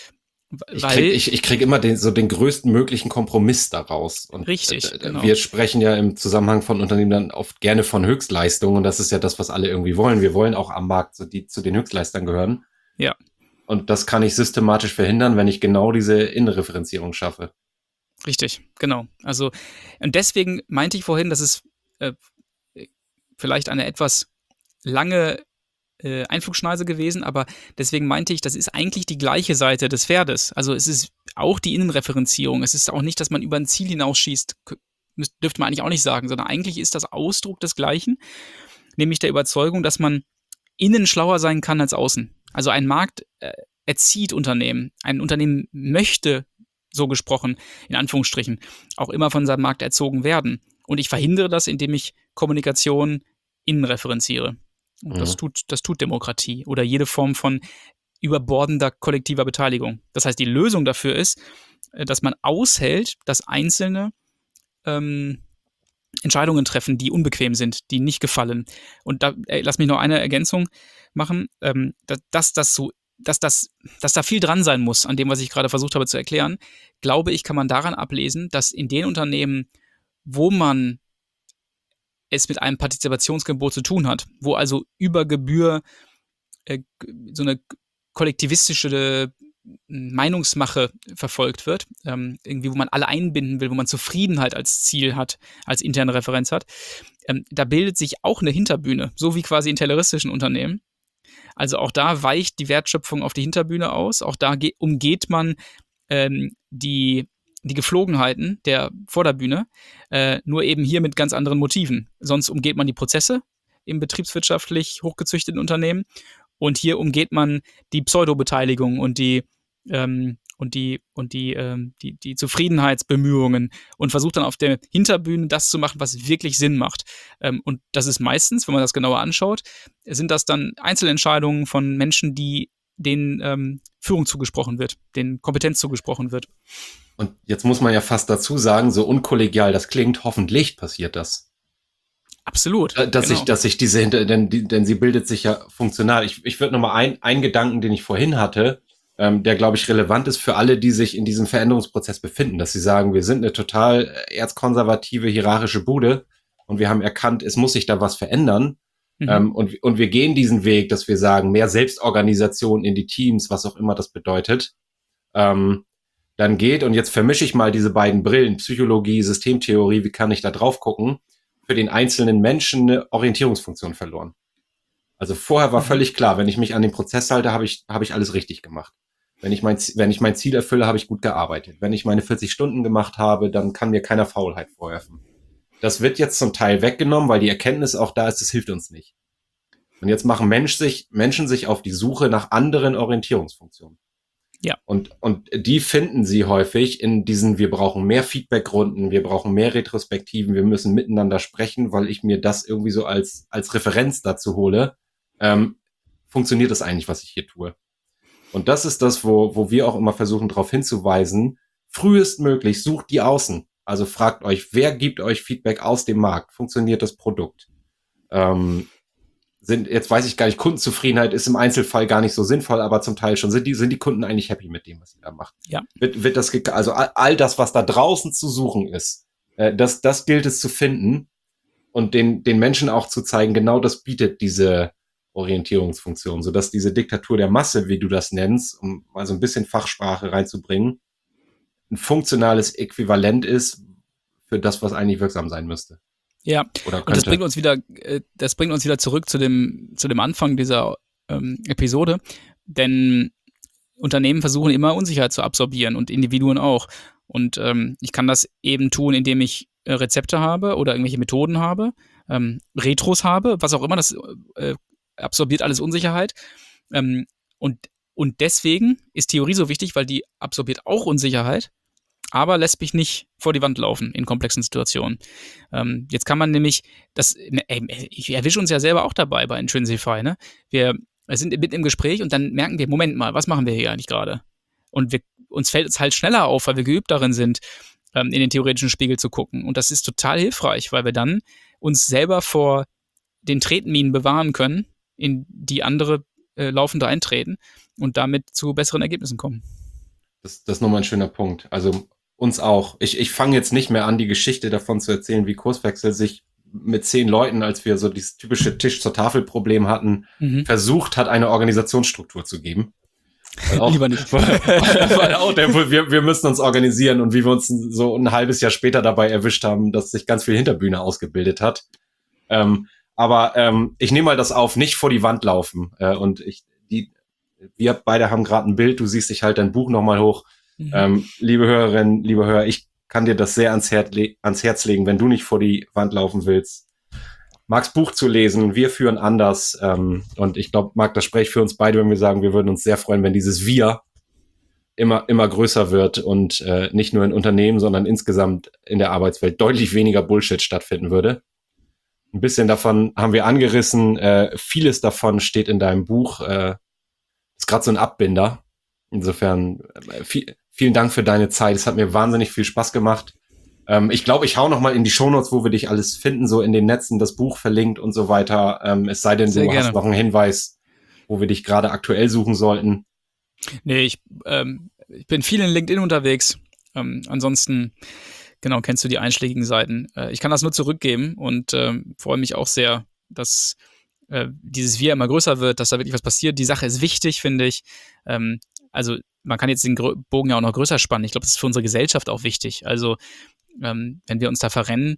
[SPEAKER 1] Ich kriege ich, ich krieg immer den, so den größten möglichen Kompromiss daraus. Und
[SPEAKER 3] richtig,
[SPEAKER 1] äh,
[SPEAKER 3] genau.
[SPEAKER 1] Wir sprechen ja im Zusammenhang von Unternehmen dann oft gerne von Höchstleistungen und das ist ja das, was alle irgendwie wollen. Wir wollen auch am Markt, so die zu den Höchstleistern gehören.
[SPEAKER 3] Ja.
[SPEAKER 1] Und das kann ich systematisch verhindern, wenn ich genau diese Innenreferenzierung schaffe.
[SPEAKER 3] Richtig, genau. Also, und deswegen meinte ich vorhin, dass es äh, vielleicht eine etwas lange äh, Einflugschneise gewesen, aber deswegen meinte ich, das ist eigentlich die gleiche Seite des Pferdes. Also es ist auch die Innenreferenzierung. Es ist auch nicht, dass man über ein Ziel hinausschießt, dürfte man eigentlich auch nicht sagen, sondern eigentlich ist das Ausdruck des Gleichen, nämlich der Überzeugung, dass man innen schlauer sein kann als außen. Also ein Markt äh, erzieht Unternehmen. Ein Unternehmen möchte, so gesprochen, in Anführungsstrichen, auch immer von seinem Markt erzogen werden. Und ich verhindere das, indem ich Kommunikation innen referenziere. Und mhm. das tut, das tut Demokratie oder jede Form von überbordender kollektiver Beteiligung. Das heißt, die Lösung dafür ist, dass man aushält, dass Einzelne ähm, Entscheidungen treffen, die unbequem sind, die nicht gefallen. Und da ey, lass mich noch eine Ergänzung machen, ähm, dass, dass das so, dass das, dass da viel dran sein muss an dem, was ich gerade versucht habe zu erklären, glaube ich, kann man daran ablesen, dass in den Unternehmen, wo man es mit einem Partizipationsgebot zu tun hat, wo also über Gebühr äh, so eine kollektivistische Meinungsmache verfolgt wird, ähm, irgendwie, wo man alle einbinden will, wo man Zufriedenheit als Ziel hat, als interne Referenz hat, ähm, da bildet sich auch eine Hinterbühne, so wie quasi in tayloristischen Unternehmen. Also auch da weicht die Wertschöpfung auf die Hinterbühne aus, auch da ge- umgeht man ähm, die, die Geflogenheiten der Vorderbühne, äh, nur eben hier mit ganz anderen Motiven. Sonst umgeht man die Prozesse im betriebswirtschaftlich hochgezüchteten Unternehmen und hier umgeht man die Pseudobeteiligung und die, ähm, und die und die, ähm, die, die Zufriedenheitsbemühungen und versucht dann auf der Hinterbühne das zu machen, was wirklich Sinn macht. Ähm, und das ist meistens, wenn man das genauer anschaut, sind das dann Einzelentscheidungen von Menschen, die denen ähm, Führung zugesprochen wird, denen Kompetenz zugesprochen wird.
[SPEAKER 1] Und jetzt muss man ja fast dazu sagen, so unkollegial das klingt, hoffentlich passiert das.
[SPEAKER 3] Absolut.
[SPEAKER 1] Dass
[SPEAKER 3] genau.
[SPEAKER 1] ich, dass ich diese hinter, denn, denn sie bildet sich ja funktional. Ich, ich würde nochmal ein, einen Gedanken, den ich vorhin hatte, ähm, der, glaube ich, relevant ist für alle, die sich in diesem Veränderungsprozess befinden, dass sie sagen, wir sind eine total erzkonservative, hierarchische Bude und wir haben erkannt, es muss sich da was verändern. Mhm. Ähm, und, und wir gehen diesen Weg, dass wir sagen, mehr Selbstorganisation in die Teams, was auch immer das bedeutet, ähm, dann geht. Und jetzt vermische ich mal diese beiden Brillen, Psychologie, Systemtheorie, wie kann ich da drauf gucken? Für den einzelnen Menschen eine Orientierungsfunktion verloren. Also vorher war völlig klar, wenn ich mich an den Prozess halte, habe ich, habe ich alles richtig gemacht. Wenn ich mein, wenn ich mein Ziel erfülle, habe ich gut gearbeitet. Wenn ich meine vierzig Stunden gemacht habe, dann kann mir keiner Faulheit vorwerfen. Das wird jetzt zum Teil weggenommen, weil die Erkenntnis auch da ist, das hilft uns nicht. Und jetzt machen Mensch sich, Menschen sich auf die Suche nach anderen Orientierungsfunktionen.
[SPEAKER 3] Ja.
[SPEAKER 1] Und, und die finden sie häufig in diesen, wir brauchen mehr Feedbackrunden, wir brauchen mehr Retrospektiven, wir müssen miteinander sprechen, weil ich mir das irgendwie so als, als Referenz dazu hole. Ähm, funktioniert das eigentlich, was ich hier tue? Und das ist das, wo, wo wir auch immer versuchen, darauf hinzuweisen, frühestmöglich sucht die außen. Also fragt euch, wer gibt euch Feedback aus dem Markt? Funktioniert das Produkt? Ähm, sind, jetzt weiß ich gar nicht, Kundenzufriedenheit ist im Einzelfall gar nicht so sinnvoll, aber zum Teil schon. Sind die, sind die Kunden eigentlich happy mit dem, was ihr da macht?
[SPEAKER 3] Ja.
[SPEAKER 1] Wird, wird das, also all, all das, was da draußen zu suchen ist, äh, das, das gilt es zu finden und den, den Menschen auch zu zeigen, genau das bietet diese Orientierungsfunktion, sodass diese Diktatur der Masse, wie du das nennst, um mal so ein bisschen Fachsprache reinzubringen, ein funktionales Äquivalent ist für das, was eigentlich wirksam sein müsste.
[SPEAKER 3] Ja, und das bringt uns wieder, das bringt uns wieder zurück zu dem, zu dem Anfang dieser ähm, Episode, denn Unternehmen versuchen immer Unsicherheit zu absorbieren und Individuen auch. Und ähm, ich kann das eben tun, indem ich äh, Rezepte habe oder irgendwelche Methoden habe, ähm, Retros habe, was auch immer, das äh, absorbiert alles Unsicherheit. Ähm, und, und deswegen ist Theorie so wichtig, weil die absorbiert auch Unsicherheit, aber lässt mich nicht vor die Wand laufen in komplexen Situationen. Ähm, jetzt kann man nämlich, das, ey, ich erwische uns ja selber auch dabei bei Intrinsify, ne? Wir sind mitten im Gespräch und dann merken wir, Moment mal, was machen wir hier eigentlich gerade? Und wir, uns fällt es halt schneller auf, weil wir geübt darin sind, ähm, in den theoretischen Spiegel zu gucken. Und das ist total hilfreich, weil wir dann uns selber vor den Tretminen bewahren können, in die andere äh, laufend eintreten und damit zu besseren Ergebnissen kommen.
[SPEAKER 1] Das, das ist nochmal ein schöner Punkt. Also uns auch. Ich, ich fange jetzt nicht mehr an, die Geschichte davon zu erzählen, wie Kurswechsel sich mit zehn Leuten, als wir so dieses typische Tisch-zur-Tafel-Problem hatten, mhm. versucht hat, eine Organisationsstruktur zu geben. Auch,
[SPEAKER 3] Lieber nicht.
[SPEAKER 1] Weil, weil auch der, wir, wir müssen uns organisieren und wie wir uns so ein halbes Jahr später dabei erwischt haben, dass sich ganz viel Hinterbühne ausgebildet hat. Ähm, aber ähm, ich nehme mal das auf, nicht vor die Wand laufen. Äh, und ich, die, wir beide haben gerade ein Bild, du siehst, ich halte dein Buch nochmal hoch. Mhm. Ähm, liebe Hörerinnen, liebe Hörer, ich kann dir das sehr ans Herz, le- ans Herz legen, wenn du nicht vor die Wand laufen willst. Mag's Buch zu lesen, wir führen anders. Ähm, und ich glaube, Marc, das spreche ich für uns beide, wenn wir sagen, wir würden uns sehr freuen, wenn dieses Wir immer, immer größer wird und äh, nicht nur in Unternehmen, sondern insgesamt in der Arbeitswelt deutlich weniger Bullshit stattfinden würde. Ein bisschen davon haben wir angerissen. Äh, vieles davon steht in deinem Buch. Äh, ist gerade so ein Abbinder. Insofern äh, viel, vielen Dank für deine Zeit. Es hat mir wahnsinnig viel Spaß gemacht. Ähm, ich glaube, ich hau noch mal in die Shownotes, wo wir dich alles finden, so in den Netzen, das Buch verlinkt und so weiter. Ähm, es sei denn,
[SPEAKER 3] Sehr
[SPEAKER 1] du
[SPEAKER 3] gerne.
[SPEAKER 1] hast noch einen Hinweis, wo wir dich gerade aktuell suchen sollten.
[SPEAKER 3] Nee, ich, ähm, ich bin viel in LinkedIn unterwegs. Ähm, ansonsten, genau, kennst du die einschlägigen Seiten. Äh, ich kann das nur zurückgeben und ähm, freue mich auch sehr, dass äh, dieses Wir immer größer wird, dass da wirklich was passiert. Die Sache ist wichtig, finde ich. Ähm, also man kann jetzt den Gro- Bogen ja auch noch größer spannen. Ich glaube, das ist für unsere Gesellschaft auch wichtig. Also ähm, wenn wir uns da verrennen,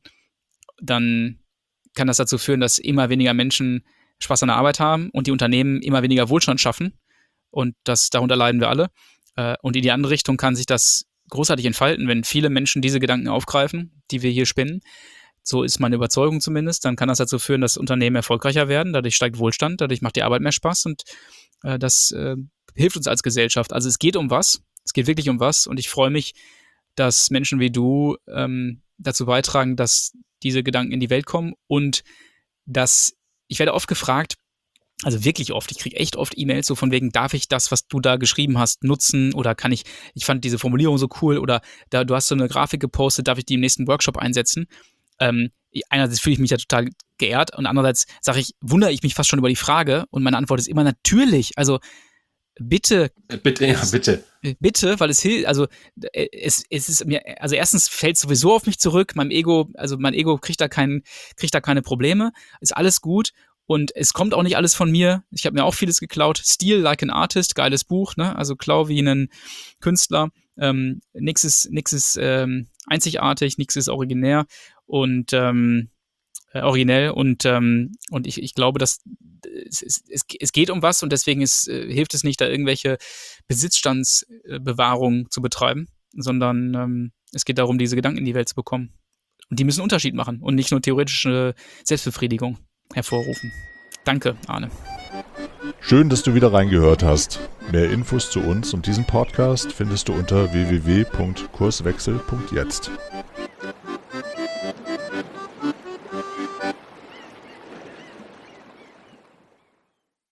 [SPEAKER 3] dann kann das dazu führen, dass immer weniger Menschen Spaß an der Arbeit haben und die Unternehmen immer weniger Wohlstand schaffen. Und das, darunter leiden wir alle. Äh, und in die andere Richtung kann sich das großartig entfalten, wenn viele Menschen diese Gedanken aufgreifen, die wir hier spinnen. So ist meine Überzeugung zumindest. Dann kann das dazu führen, dass Unternehmen erfolgreicher werden. Dadurch steigt Wohlstand, dadurch macht die Arbeit mehr Spaß und äh, das äh, hilft uns als Gesellschaft. Also es geht um was Es geht wirklich um was und ich freue mich, dass Menschen wie du ähm, dazu beitragen, dass diese Gedanken in die Welt kommen und dass, ich werde oft gefragt, also wirklich oft, ich kriege echt oft E-Mails so von wegen, darf ich das, was du da geschrieben hast, nutzen oder kann ich, ich fand diese Formulierung so cool oder da, du hast so eine Grafik gepostet, darf ich die im nächsten Workshop einsetzen? Ähm, einerseits fühle ich mich ja total geehrt und andererseits sage ich, wundere ich mich fast schon über die Frage und meine Antwort ist immer natürlich, also bitte.
[SPEAKER 1] Bitte, ja, bitte.
[SPEAKER 3] Bitte, weil es hilft, also es, es ist mir, also erstens fällt es sowieso auf mich zurück, mein Ego, also mein Ego kriegt da kein, kriegt da keine Probleme, ist alles gut und es kommt auch nicht alles von mir. Ich habe mir auch vieles geklaut. Steal Like an Artist, geiles Buch, ne? Also klau wie einen Künstler. Ähm, nix ist, nix ist ähm, einzigartig, nix ist originär und ähm, äh, originell und ähm, und ich, ich glaube, dass es, es, es geht um was und deswegen ist, äh, hilft es nicht, da irgendwelche Besitzstandsbewahrung zu betreiben, sondern ähm, es geht darum, diese Gedanken in die Welt zu bekommen. Und die müssen einen Unterschied machen und nicht nur theoretische Selbstbefriedigung hervorrufen. Danke, Arne.
[SPEAKER 2] Schön, dass du wieder reingehört hast. Mehr Infos zu uns und diesem Podcast findest du unter w w w punkt kurswechsel punkt jetzt.